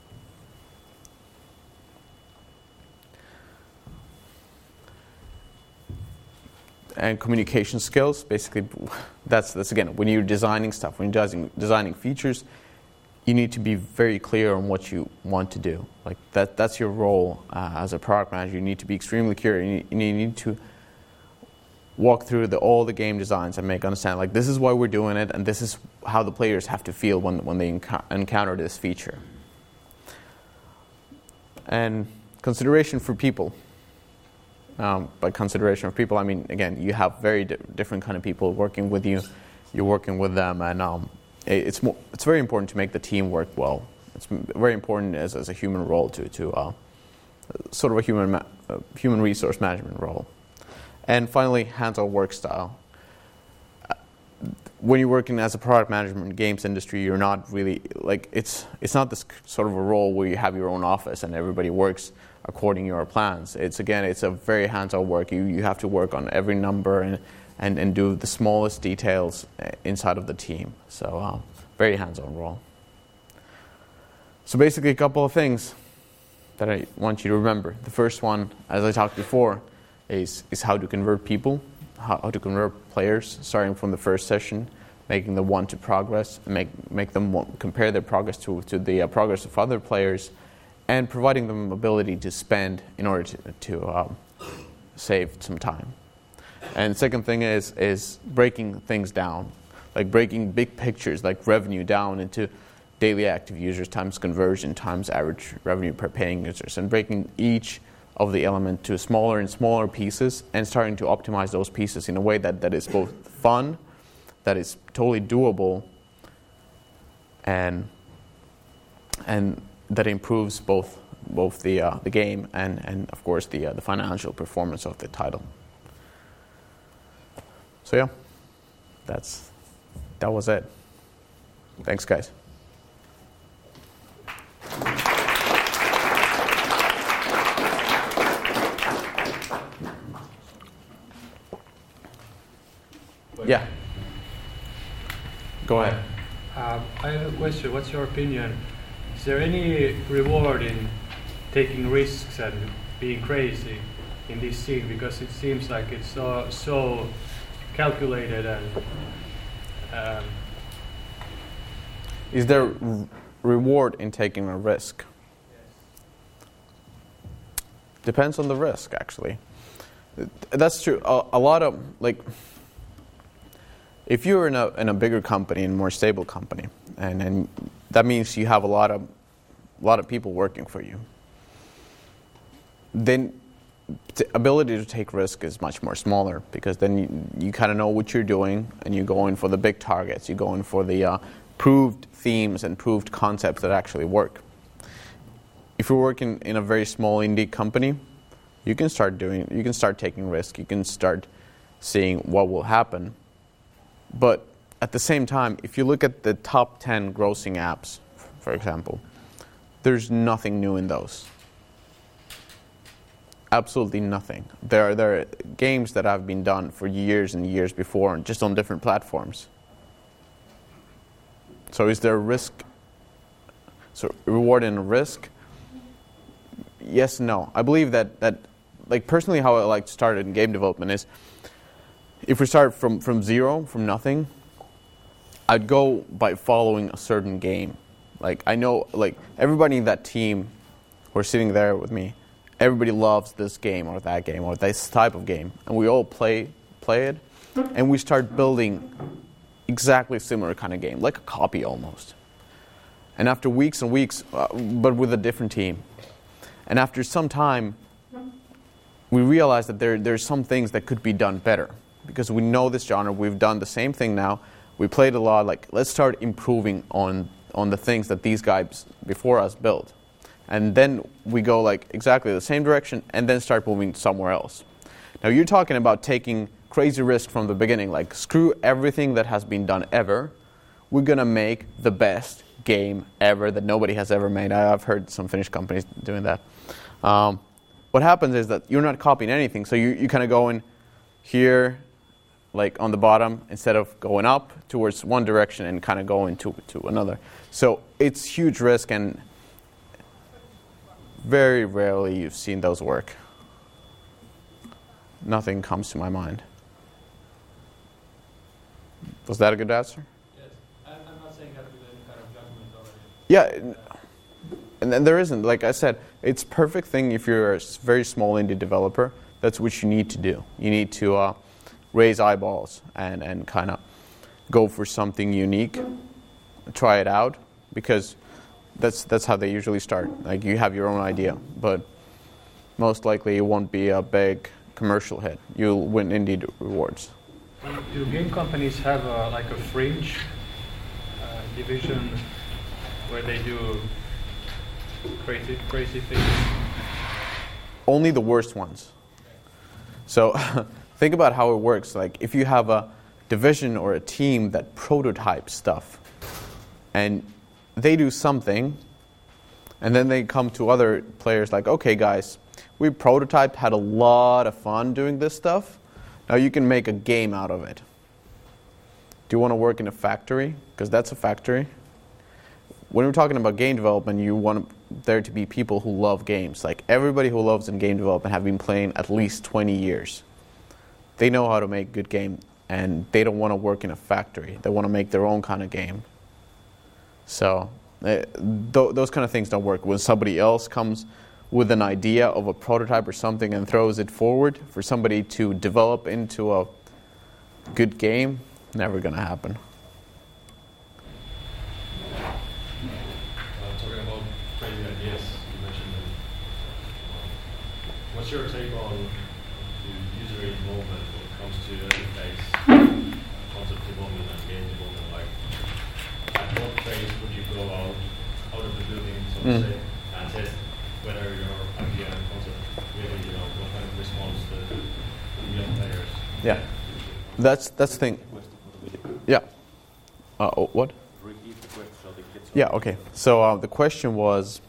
Speaker 1: And communication skills, basically, that's again, when you're designing stuff, when you're designing features, you need to be very clear on what you want to do. Like that's your role as a product manager. You need to be extremely clear. You need to walk through all the game designs and understand, like, this is why we're doing it, and this is how the players have to feel when they encounter this feature. And consideration for people. By consideration of people, I mean, again, you have very different kind of people working with you. You're working with them, and it's very important to make the team work well. It's very important as a human role to sort of a human resource management role. And finally, hands-on work style. when you're working as a product manager in the games industry, you're not really like it's not this sort of a role where you have your own office and everybody works according to your plans. It's a very hands-on work. You have to work on every number and do the smallest details inside of the team. So very hands-on role. So basically a couple of things that I want you to remember. The first one, as I talked before, is how to convert people, how to convert players, starting from the first session, making them want to progress, make them compare their progress to the progress of other players, and providing them ability to spend in order to save some time. And the second thing is breaking things down, like breaking big pictures like revenue down into daily active users times conversion times average revenue per paying users, and breaking each of the element to smaller and smaller pieces and starting to optimize those pieces in a way that is both fun, that is totally doable, and that improves both the game and of course the financial performance of the title. So yeah, that was it. Thanks, guys. Yeah. Go ahead.
Speaker 9: I have a question. What's your opinion? Is there any reward in taking risks and being crazy in this scene? Because it seems like it's so calculated and.
Speaker 1: Is there reward in taking a risk?
Speaker 9: Yes.
Speaker 1: Depends on the risk, actually. That's true. A lot of if you're in a bigger company, in a more stable company, and that means you have a lot of people working for you, then the ability to take risk is much more smaller, because then you kind of know what you're doing and you go in for the big targets. You go in for the proved themes and proved concepts that actually work. If you're working in a very small indie company, you can start taking risk. You can start seeing what will happen. But at the same time, if you look at the top 10 grossing apps, for example, there's nothing new in those. Absolutely nothing. There are games that have been done for years and years before, just on different platforms. So is there a risk? So reward in risk? Yes, no. I believe that personally, how I like to start in game development is, if we start from zero, from nothing, I'd go by following a certain game. I know, everybody in that team who are sitting there with me, everybody loves this game or that game or this type of game, and we all play it, and we start building exactly similar kind of game, like a copy almost. And after weeks and weeks, but with a different team, and after some time, we realize that there's some things that could be done better. Because we know this genre, we've done the same thing now, we played a lot, let's start improving on the things that these guys before us built. And then we go exactly the same direction and then start moving somewhere else. Now you're talking about taking crazy risk from the beginning, screw everything that has been done ever, we're going to make the best game ever that nobody has ever made. I've heard some Finnish companies doing that. What happens is that you're not copying anything, so you kind of go in here, on the bottom, instead of going up towards one direction and kind of going to another. So it's huge risk, and very rarely you've seen those work. Nothing comes to my mind. Was that a good answer?
Speaker 9: Yes. I'm not saying that with any kind of judgment already.
Speaker 1: Yeah, and there isn't. Like I said, it's a perfect thing if you're a very small indie developer. That's what you need to do. You need to raise eyeballs and kind of go for something unique, try it out, because that's how they usually start. You have your own idea, but most likely it won't be a big commercial hit. You'll win indie rewards.
Speaker 9: Do game companies have a fringe division where they do crazy things?
Speaker 1: Only the worst ones. So think about how it works. If you have division or a team that prototypes stuff. And they do something, and then they come to other players like, okay guys, we prototyped, had a lot of fun doing this stuff. Now you can make a game out of it. Do you want to work in a factory? Because that's a factory. When we're talking about game development, you want there to be people who love games. Like everybody who loves in game development have been playing at least 20 years. They know how to make good game, and they don't want to work in a factory. They want to make their own kind of game. So those kind of things don't work. When somebody else comes with an idea of a prototype or something and throws it forward for somebody to develop into a good game, never going to happen.
Speaker 7: Talking about crazy ideas, you mentioned them. What's your take on the user involvement when it comes to interface, concept development and game development? Like, at what phase would you go out of the building, so to say, and test whether your idea and concept really, what kind of response the real players?
Speaker 1: Yeah, that's the thing. Yeah. What?
Speaker 10: Repeat the question so they get.
Speaker 1: Yeah. Okay. So the question was,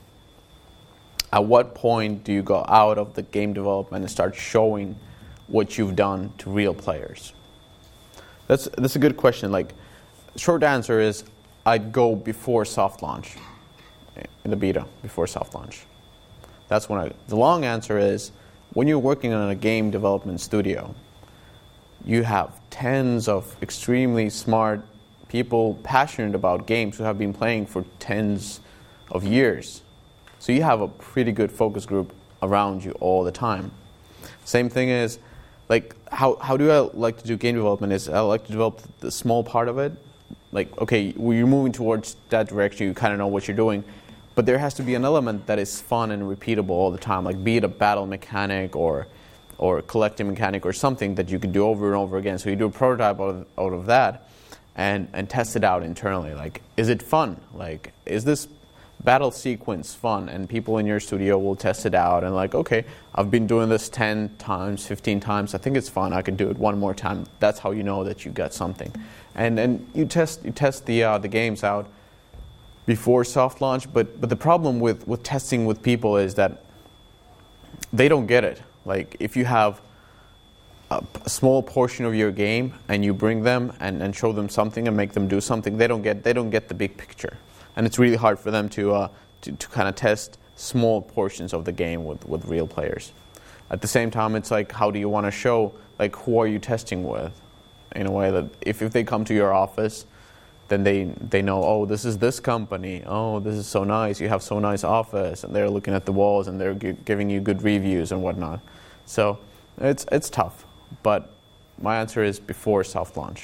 Speaker 1: at what point do you go out of the game development and start showing what you've done to real players? That's a good question. Like, short answer is, I'd go before soft launch, in the beta, before soft launch. That's when the long answer is, when you're working on a game development studio, you have tens of extremely smart people passionate about games who have been playing for tens of years. So you have a pretty good focus group around you all the time. Same thing is, like, how do I like to do game development is I like to develop the small part of it. Like, okay, when you're moving towards that direction, you kind of know what you're doing. But there has to be an element that is fun and repeatable all the time, like be it a battle mechanic or collecting mechanic or something that you can do over and over again. So you do a prototype out of that and test it out internally. Like, is it fun? Like, is this battle sequence fun? And people in your studio will test it out and like, okay, I've been doing this 10 times, 15 times. I think it's fun. I can do it one more time. That's how you know that you got something. And you test the games out before soft launch. But the problem with testing with people is that they don't get it. Like, if you have a small portion of your game and you bring them and show them something and make them do something, they don't get the big picture. And it's really hard for them to kind of test small portions of the game with real players. At the same time, it's like, how do you want to show, like, who are you testing with? In a way that if they come to your office, then they know, oh, this is this company. Oh, this is so nice. You have so nice office. And they're looking at the walls and they're giving you good reviews and whatnot. So it's tough. But my answer is before soft launch.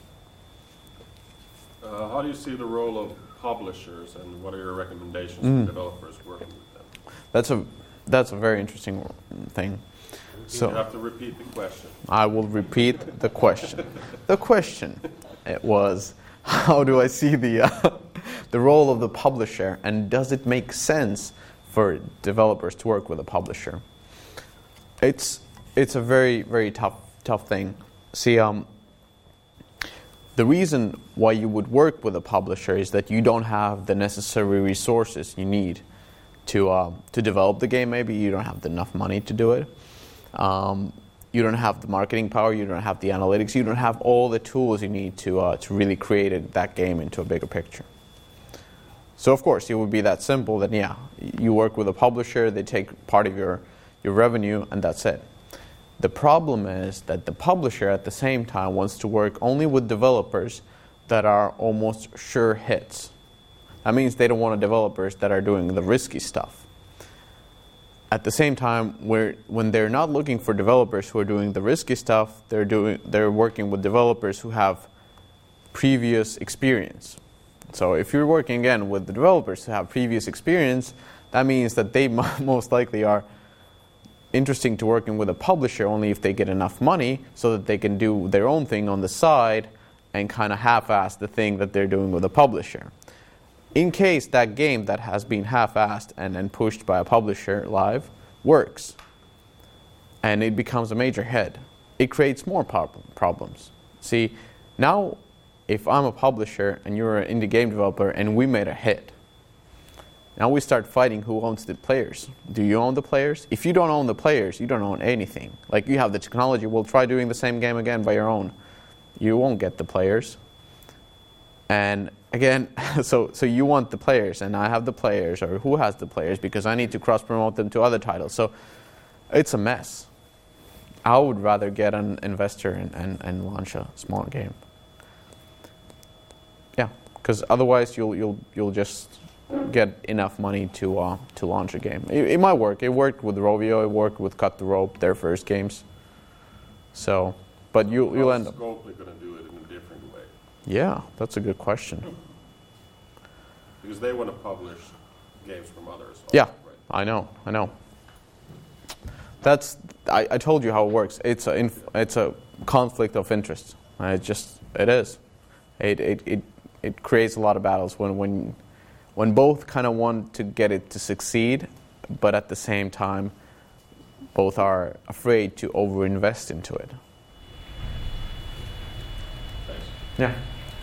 Speaker 2: How do you see the role of publishers, and what are your recommendations for developers working with them?
Speaker 1: That's a very interesting thing.
Speaker 2: So you have to repeat the question.
Speaker 1: I will repeat the question. The question it was, how do I see the role of the publisher, and does it make sense for developers to work with a publisher? It's a very, very tough thing. See, the reason why you would work with a publisher is that you don't have the necessary resources you need to develop the game. Maybe you don't have enough money to do it. You don't have the marketing power. You don't have the analytics. You don't have all the tools you need to really create that game into a bigger picture. So of course, it would be that simple. That yeah, you work with a publisher. They take part of your revenue, and that's it. The problem is that the publisher at the same time wants to work only with developers that are almost sure hits. That means they don't want developers that are doing the risky stuff. At the same time, when they're not looking for developers who are doing the risky stuff, they're working with developers who have previous experience. So if you're working again with the developers who have previous experience, that means that they most likely are interesting to working with a publisher only if they get enough money so that they can do their own thing on the side and kind of half-ass the thing that they're doing with a publisher. In case that game that has been half-assed and pushed by a publisher live works and it becomes a major hit, it creates more problems. See, Now, if I'm a publisher and you're an indie game developer and we made a hit, now we start fighting who owns the players. Do you own the players? If you don't own the players, you don't own anything. Like, you have the technology, we'll try doing the same game again by your own. You won't get the players. And again, so you want the players, and I have the players, or who has the players, because I need to cross-promote them to other titles. So it's a mess. I would rather get an investor and launch a smaller game. Yeah, because otherwise you'll just get enough money to launch a game. It might work. It worked with Rovio. It worked with Cut the Rope, their first games. So, but you'll end up.
Speaker 2: How's Scopely going to do it in a different way?
Speaker 1: Yeah, that's a good question.
Speaker 2: Because they want to publish games from others. Also,
Speaker 1: Yeah,
Speaker 2: right?
Speaker 1: I know. That's I told you how it works. It's a conflict of interest. It is. It creates a lot of battles when both kind of want to get it to succeed, but at the same time, both are afraid to overinvest into it.
Speaker 2: Thanks.
Speaker 1: Yeah.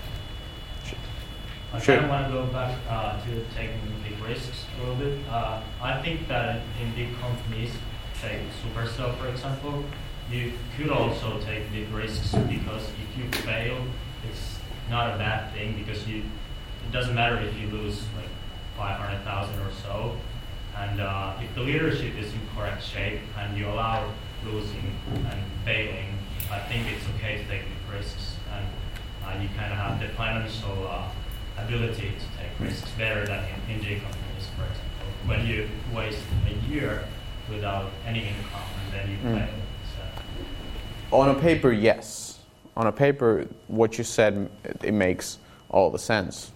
Speaker 3: I
Speaker 1: Sure.
Speaker 3: kind of want to go back to taking big risks a little bit. I think that in big companies, say Supercell for example, you could also take big risks, because if you fail, it's not a bad thing, because it doesn't matter if you lose like 500,000 or so, and if the leadership is in correct shape and you allow losing and failing, I think it's okay to take big risks, and you kind of have the financial ability to take risks better than in indie companies, for example. When you waste a year without any income and then you fail. So.
Speaker 1: On a paper, yes. On a paper, what you said, it makes all the sense.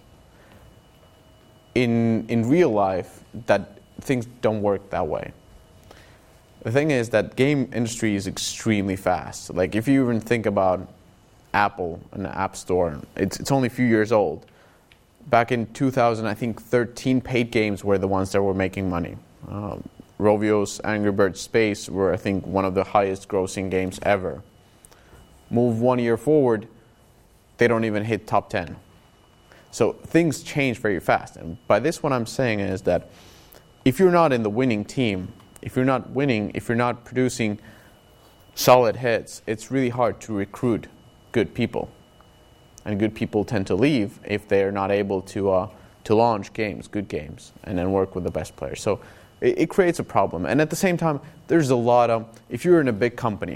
Speaker 1: In real life, that things don't work that way. The thing is that game industry is extremely fast. Like, if you even think about Apple and the App Store, it's only a few years old. Back in 2000, I think 13 paid games were the ones that were making money. Rovio's Angry Birds Space were, I think, one of the highest grossing games ever. Move 1 year forward, they don't even hit top 10. So things change very fast. And by this, what I'm saying is that if you're not in the winning team, if you're not winning, if you're not producing solid hits, it's really hard to recruit good people. And good people tend to leave if they're not able to launch games, good games, and then work with the best players. So it creates a problem. And at the same time, there's a lot of, if you're in a big company,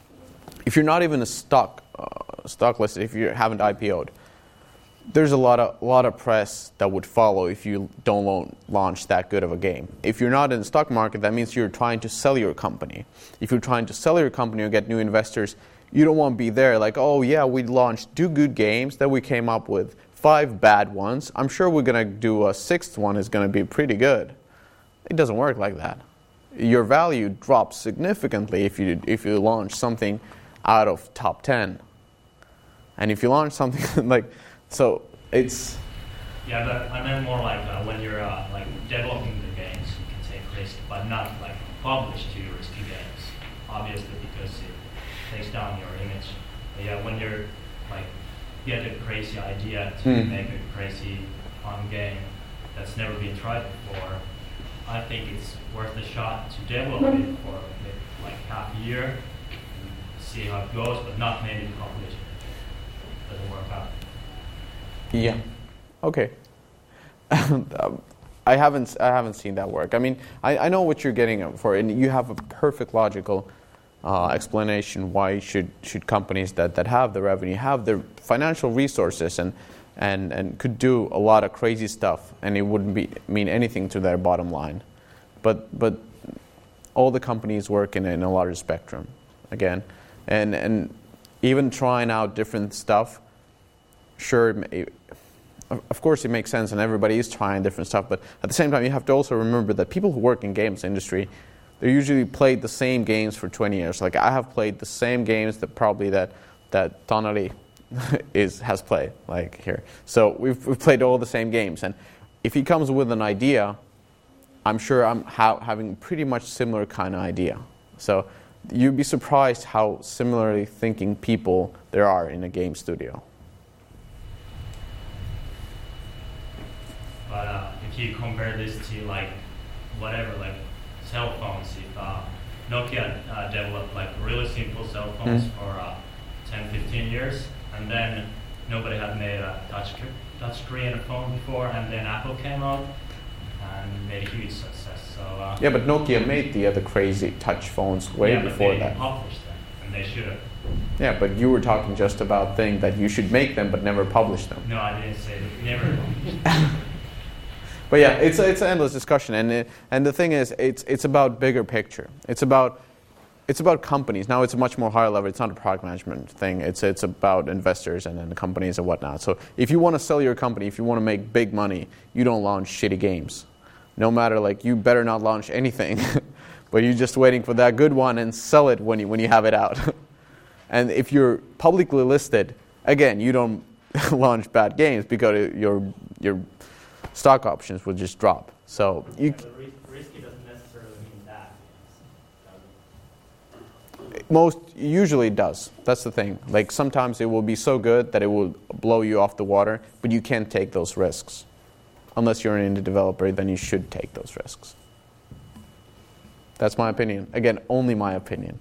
Speaker 1: if you're not even a stock listed, if you haven't IPO'd, there's a lot of press that would follow if you don't launch that good of a game. If you're not in the stock market, that means you're trying to sell your company. If you're trying to sell your company or get new investors, you don't want to be there like, oh yeah, we launched 2 good games, then we came up with 5 bad ones. I'm sure we're going to do a 6th one is going to be pretty good. It doesn't work like that. Your value drops significantly if you launch something out of top 10. And if you launch something like, so it's...
Speaker 3: Yeah, but I meant more like when you're like developing the games, you can take risks, but not like publish 2 risky games, obviously, because it takes down your image. But yeah, when you're like, you get a crazy idea to make a crazy fun game that's never been tried before, I think it's worth a shot to develop it for like half a year, see how it goes, but not maybe publish it. It doesn't work out.
Speaker 1: Yeah. Okay. I haven't seen that work. I mean, I know what you're getting for, and you have a perfect logical explanation why should companies that have the revenue, have the financial resources, and could do a lot of crazy stuff, and it wouldn't mean anything to their bottom line. But all the companies work in a larger spectrum, again, and even trying out different stuff. Sure, of course it makes sense, and everybody is trying different stuff. But at the same time, you have to also remember that people who work in games industry, they usually played the same games for 20 years. Like, I have played the same games that Tonali has played, like here. So we've played all the same games, and if he comes with an idea, I'm sure I'm having pretty much similar kind of idea. So you'd be surprised how similarly thinking people there are in a game studio.
Speaker 3: if you compare this to like whatever, like cell phones, if Nokia developed like really simple cell phones for 10, 15 years, and then nobody had made a touchscreen phone before, and then Apple came out and made a huge success. So
Speaker 1: yeah, but Nokia made the other crazy touch phones way before that.
Speaker 3: Published them, and they should have.
Speaker 1: Yeah, but you were talking just about thing that you should make them but never publish them.
Speaker 3: No, I didn't say never publish.
Speaker 1: But yeah, it's an endless discussion, and the thing is, it's about bigger picture. It's about companies. Now it's a much more higher level. It's not a product management thing. It's about investors and then companies and whatnot. So if you want to sell your company, if you want to make big money, you don't launch shitty games. No matter, like, you better not launch anything, but you're just waiting for that good one and sell it when you have it out. And if you're publicly listed, again, you don't launch bad games because your stock options will just drop. So you.
Speaker 3: Risky doesn't necessarily mean that.
Speaker 1: Most usually it does. That's the thing. Like sometimes it will be so good that it will blow you off the water, but you can't take those risks. Unless you're an indie developer, then you should take those risks. That's my opinion. Again, only my opinion.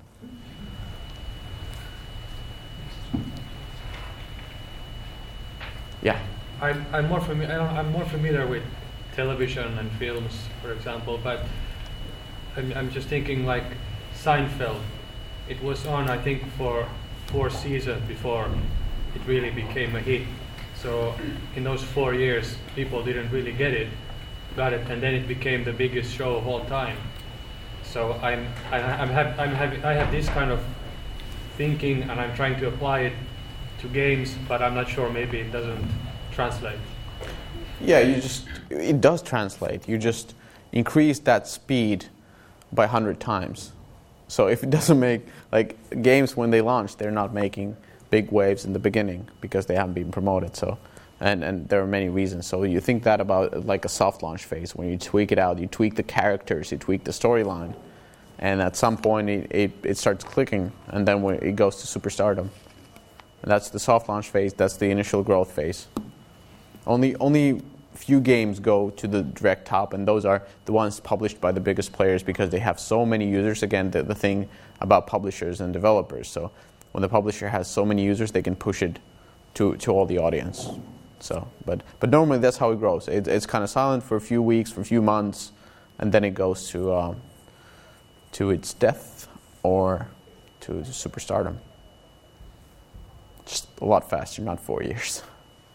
Speaker 1: Yeah.
Speaker 9: I'm more familiar with television and films, for example, but I'm just thinking like Seinfeld. It was on, I think, for 4 seasons before it really became a hit. So in those 4 years, people didn't really got it, and then it became the biggest show of all time. So I have this kind of thinking, and I'm trying to apply it to games, but I'm not sure. Maybe it doesn't translate.
Speaker 1: Yeah, it does translate. You just increase that speed by 100 times. So if it doesn't make, like, games when they launch, they're not making big waves in the beginning because they haven't been promoted. So, and there are many reasons. So you think that about like a soft launch phase when you tweak it out, you tweak the characters, you tweak the storyline, and at some point it starts clicking, and then when it goes to superstardom. And that's the soft launch phase. That's the initial growth phase. Only few games go to the direct top, and those are the ones published by the biggest players because they have so many users. Again, the thing about publishers and developers. So when the publisher has so many users, they can push it to all the audience. So, but normally that's how it grows. It's kind of silent for a few weeks, for a few months, and then it goes to its death or to superstardom. Just a lot faster, not 4 years.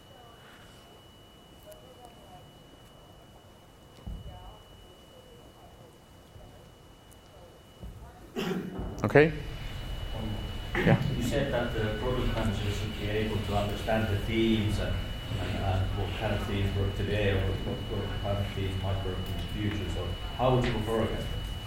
Speaker 1: Okay? Yeah.
Speaker 11: You said that the product managers should be able to understand the themes and what kind of themes work today or what kind of themes might work in the future. So how would you forecast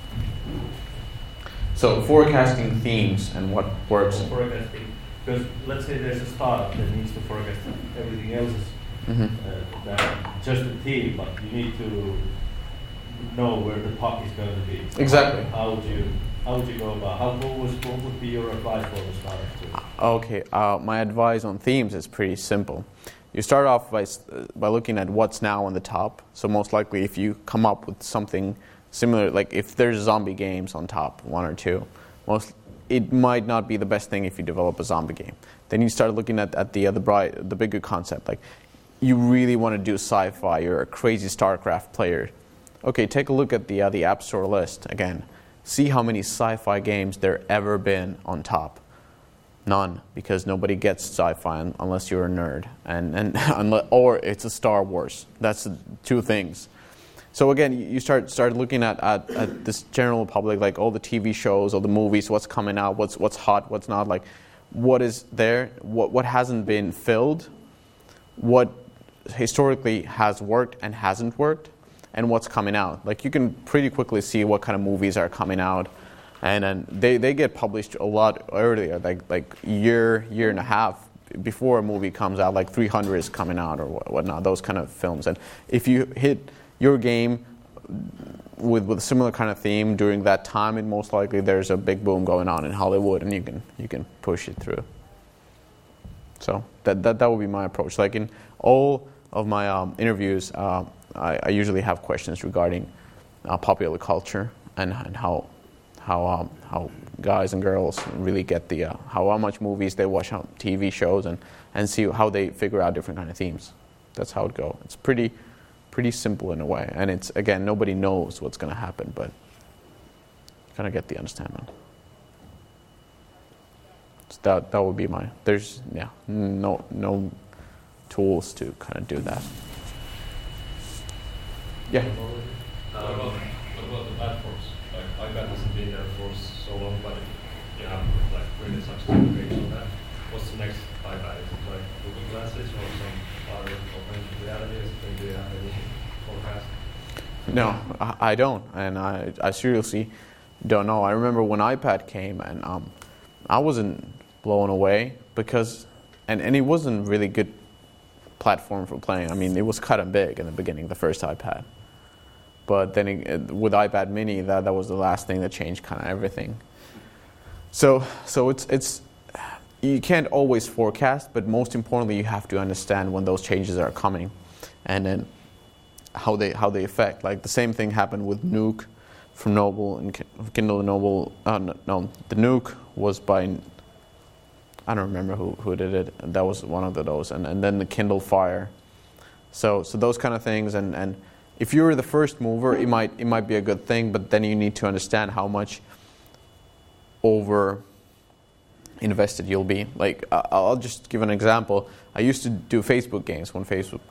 Speaker 11: that?
Speaker 1: So forecasting themes and what works.
Speaker 11: Forecasting. Because let's say there's a startup that needs to forecast everything else is just a theme, but you need to know where the puck is going to be. So
Speaker 1: exactly.
Speaker 11: How would you go about? What would be your advice for the startup?
Speaker 1: Okay, my advice on themes is pretty simple. You start off by looking at what's now on the top. So most likely, if you come up with something similar, like if there's zombie games on top, 1 or 2, it might not be the best thing if you develop a zombie game. Then you start looking at the bigger concept. Like, you really want to do sci-fi. You're a crazy StarCraft player. Okay, take a look at the App Store list again. See how many sci-fi games there ever been on top. None, because nobody gets sci-fi unless you're a nerd, or it's a Star Wars. That's the 2 things. So again, you start looking at this general public, like all the TV shows, all the movies, what's coming out, what's hot, what's not, like what is there, what hasn't been filled, what historically has worked and hasn't worked, and what's coming out. Like you can pretty quickly see what kind of movies are coming out, and then they get published a lot earlier, like year and a half before a movie comes out, like 300 is coming out or whatnot, those kind of films. And if you hit your game with a similar kind of theme during that time, it most likely there's a big boom going on in Hollywood, and you can push it through. So that would be my approach. Like in all of my interviews, I usually have questions regarding popular culture and how guys and girls really get the how much movies they watch on TV shows and see how they figure out different kind of themes. That's how it goes. It's pretty simple in a way, and it's, again, nobody knows what's going to happen, but you kind of get the understanding. So that would be there's no tools to kind of do that. Yeah.
Speaker 7: What about the platforms? Like iPad hasn't been there for so long, but you have like really successful innovation on that. What's the next iPad? Is it like Google Glasses or some other augmented reality? Do you have any forecast?
Speaker 1: No, I don't, and I seriously don't know. I remember when iPad came, and I wasn't blown away because, and it wasn't really good platform for playing. I mean, it was kind of big in the beginning, the first iPad. But then with iPad Mini, that was the last thing that changed kind of everything. So it's you can't always forecast, but most importantly, you have to understand when those changes are coming, and then how they affect. Like the same thing happened with Nuke from Noble and Kindle Noble. The Nuke was by, I don't remember who did it. That was one of those, and then the Kindle Fire. So those kind of things, and if you're the first mover, it might be a good thing, but then you need to understand how much over invested you'll be. Like I'll just give an example. I used to do Facebook games when Facebook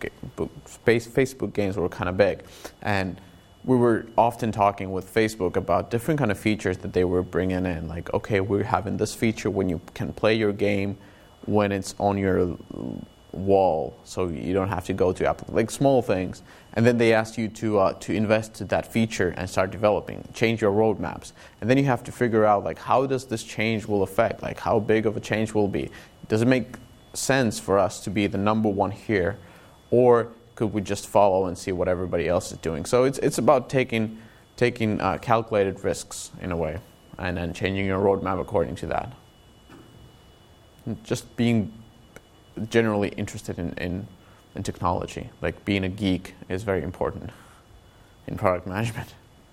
Speaker 1: games were kind of big, and we were often talking with Facebook about different kind of features that they were bringing in. Like, okay, we're having this feature when you can play your game when it's on your wall, so you don't have to go to Apple. Like small things. And then they asked you to invest to that feature and start developing, change your roadmaps. And then you have to figure out, like, how does this change will affect? Like, how big of a change will be? Does it make sense for us to be the number one here, or could we just follow and see what everybody else is doing? So it's about taking calculated risks in a way, and then changing your roadmap according to that. And just being generally interested in technology, like being a geek, is very important in product management.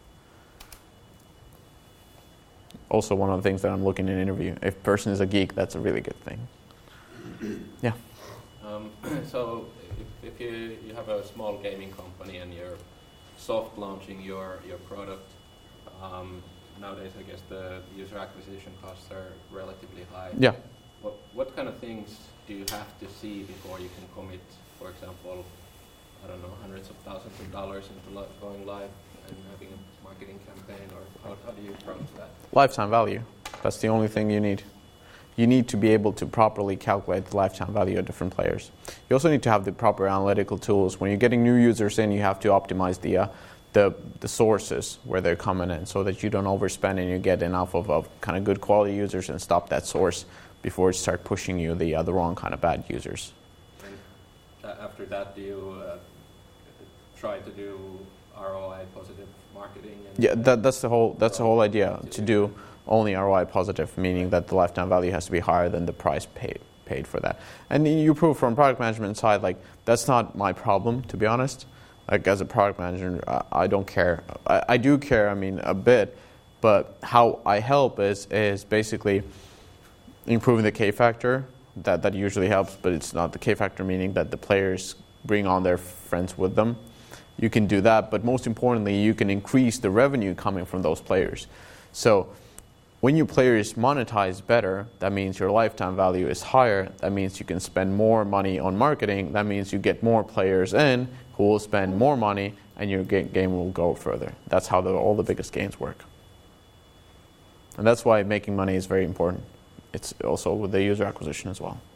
Speaker 1: Also, one of the things that I'm looking in an interview, if a person is a geek, that's a really good thing. Yeah.
Speaker 8: So if you have a small gaming company and you're soft launching your product, nowadays I guess the user acquisition costs are relatively high.
Speaker 1: Yeah.
Speaker 8: What kind of things do you have to see before you can commit, for example, I don't know, hundreds of thousands of dollars into going live and having a marketing campaign, or how do you approach that?
Speaker 1: Lifetime value. That's the only thing you need. You need to be able to properly calculate the lifetime value of different players. You also need to have the proper analytical tools. When you're getting new users in, you have to optimize the sources where they're coming in, so that you don't overspend and you get enough of kind of good quality users and stop that source before it start pushing you the wrong kind of bad users.
Speaker 8: And after that, do you try to do ROI positive marketing?
Speaker 1: Yeah, that's the whole idea, to do only ROI positive, meaning that the lifetime value has to be higher than the price paid for that. And you prove from product management side, like, that's not my problem, to be honest. Like, as a product manager, I don't care. I do care, I mean, a bit, but how I help is basically improving the K factor. That usually helps, but it's not the K factor, meaning that the players bring on their friends with them. You can do that, but most importantly, you can increase the revenue coming from those players. So when your players monetize better, that means your lifetime value is higher. That means you can spend more money on marketing. That means you get more players in who will spend more money, and your game will go further. That's how all the biggest games work. And that's why making money is very important. It's also with the user acquisition as well.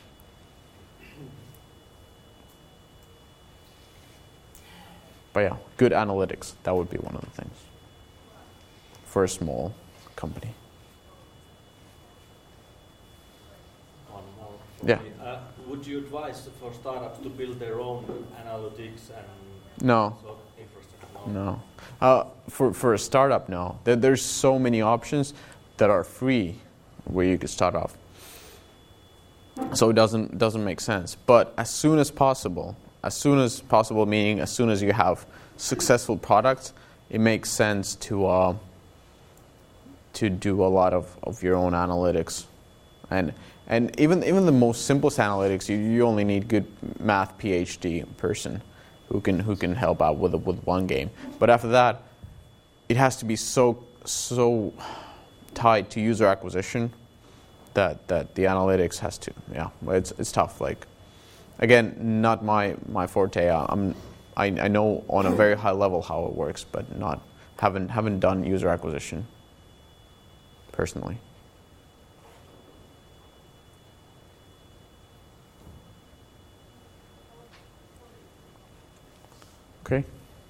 Speaker 1: But yeah, good analytics, that would be one of the things for a small company.
Speaker 11: One more.
Speaker 1: Yeah.
Speaker 11: Would you advise for startups to build their own analytics and
Speaker 1: No.
Speaker 11: infrastructure?
Speaker 1: No. For a startup, no. There's so many options that are free where you could start off. So it doesn't make sense. But as soon as possible, as soon as possible, meaning as soon as you have successful products, it makes sense to do a lot of your own analytics, and even the most simplest analytics, you only need good math PhD person who can help out with one game. But after that, it has to be so tied to user acquisition that the analytics has to, it's tough. Like, again, not my forte. I know on a very high level how it works, but haven't done user acquisition personally. Okay.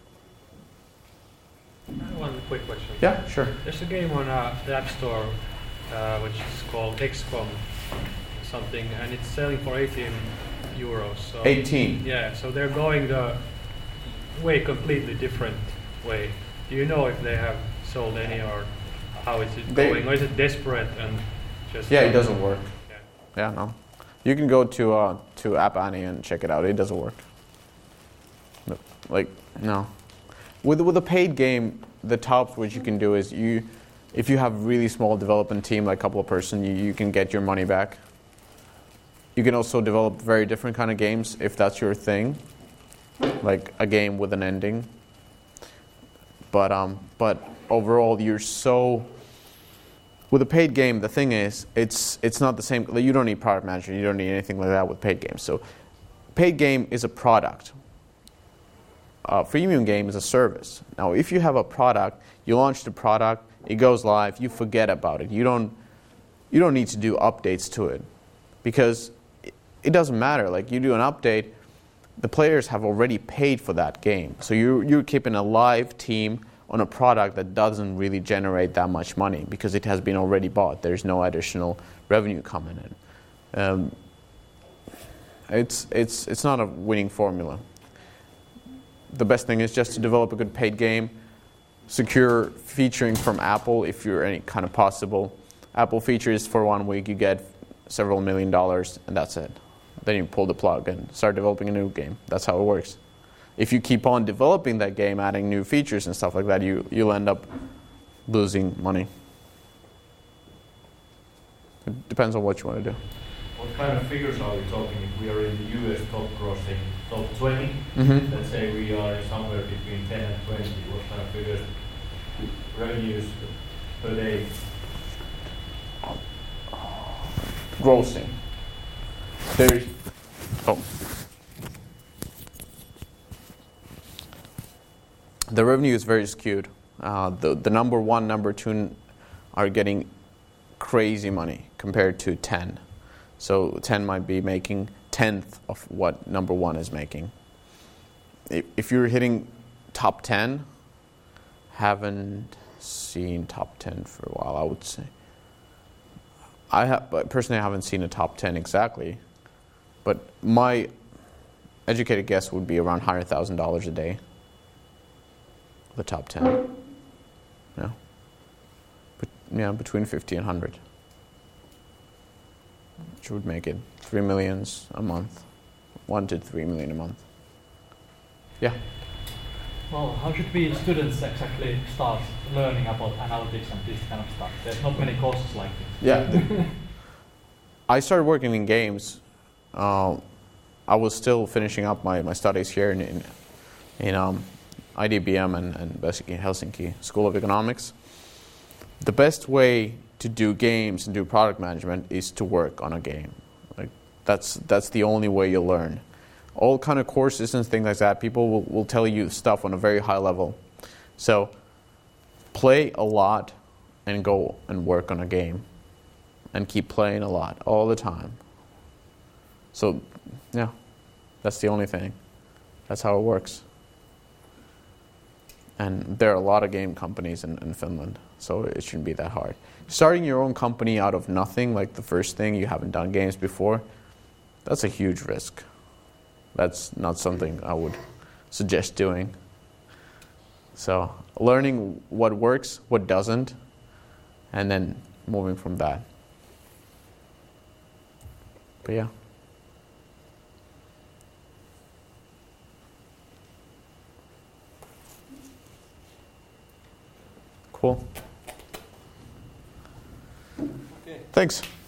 Speaker 9: One quick question.
Speaker 1: Yeah, sure.
Speaker 9: There's a game on the App Store which is called XCOM something, and it's selling for €18. So
Speaker 1: 18.
Speaker 9: Yeah, so they're going the completely different way. Do you know if they have sold any, or how is it going? Or is it desperate and just...
Speaker 1: Yeah, it doesn't work. Yeah, no. You can go to App Annie and check it out. It doesn't work. Like, no. With a paid game, the tops what you can do is if you have really small development team, like a couple of person, you can get your money back. You can also develop very different kind of games if that's your thing, like a game with an ending. But overall, with a paid game, the thing is, it's not the same. You don't need product management. You don't need anything like that with paid games. So, paid game is a product. Freemium game is a service. Now, if you have a product, you launch the product, it goes live, you forget about it. You don't need to do updates to it, because it doesn't matter. Like, you do an update, the players have already paid for that game. So you're keeping a live team on a product that doesn't really generate that much money because it has been already bought. There's no additional revenue coming in. It's not a winning formula. The best thing is just to develop a good paid game, secure featuring from Apple if you're any kind of possible. Apple features for 1 week, you get several $1 million, and that's it. Then you pull the plug and start developing a new game. That's how it works. If you keep on developing that game, adding new features and stuff like that, you'll end up losing money. It depends on what you want to do.
Speaker 11: What kind of figures are we talking? If we are in the US top 20, let's say we are somewhere between 10 and 20, what kind of figures, revenues per day?
Speaker 1: Grossing. The revenue is very skewed. The number 1, number 2 are getting crazy money compared to 10. So 10 might be making 1/10 of what number 1 is making. If you're hitting top 10, haven't seen top 10 for a while, I would say. Personally, I haven't seen a top 10 exactly, but my educated guess would be around $100,000 a day. The top 10. Yeah. But, yeah, between 50 and 100. Which would make it 3 million a month. 1 to 3 million a month. Yeah.
Speaker 12: Well, how should we students exactly start learning about analytics and this kind of stuff? There's not many courses like this.
Speaker 1: Yeah. I started working in games. I was still finishing up my studies here in IDBM and basically Helsinki School of Economics. The best way to do games and do product management is to work on a game. Like that's the only way you'll learn. All kind of courses and things like that, people will tell you stuff on a very high level. So play a lot and go and work on a game and keep playing a lot all the time. So yeah, that's the only thing. That's how it works. And there are a lot of game companies in Finland, so it shouldn't be that hard. Starting your own company out of nothing, like the first thing, you haven't done games before, that's a huge risk. That's not something I would suggest doing. So learning what works, what doesn't, and then moving from that. But yeah. Cool.
Speaker 11: Okay.
Speaker 1: Thanks.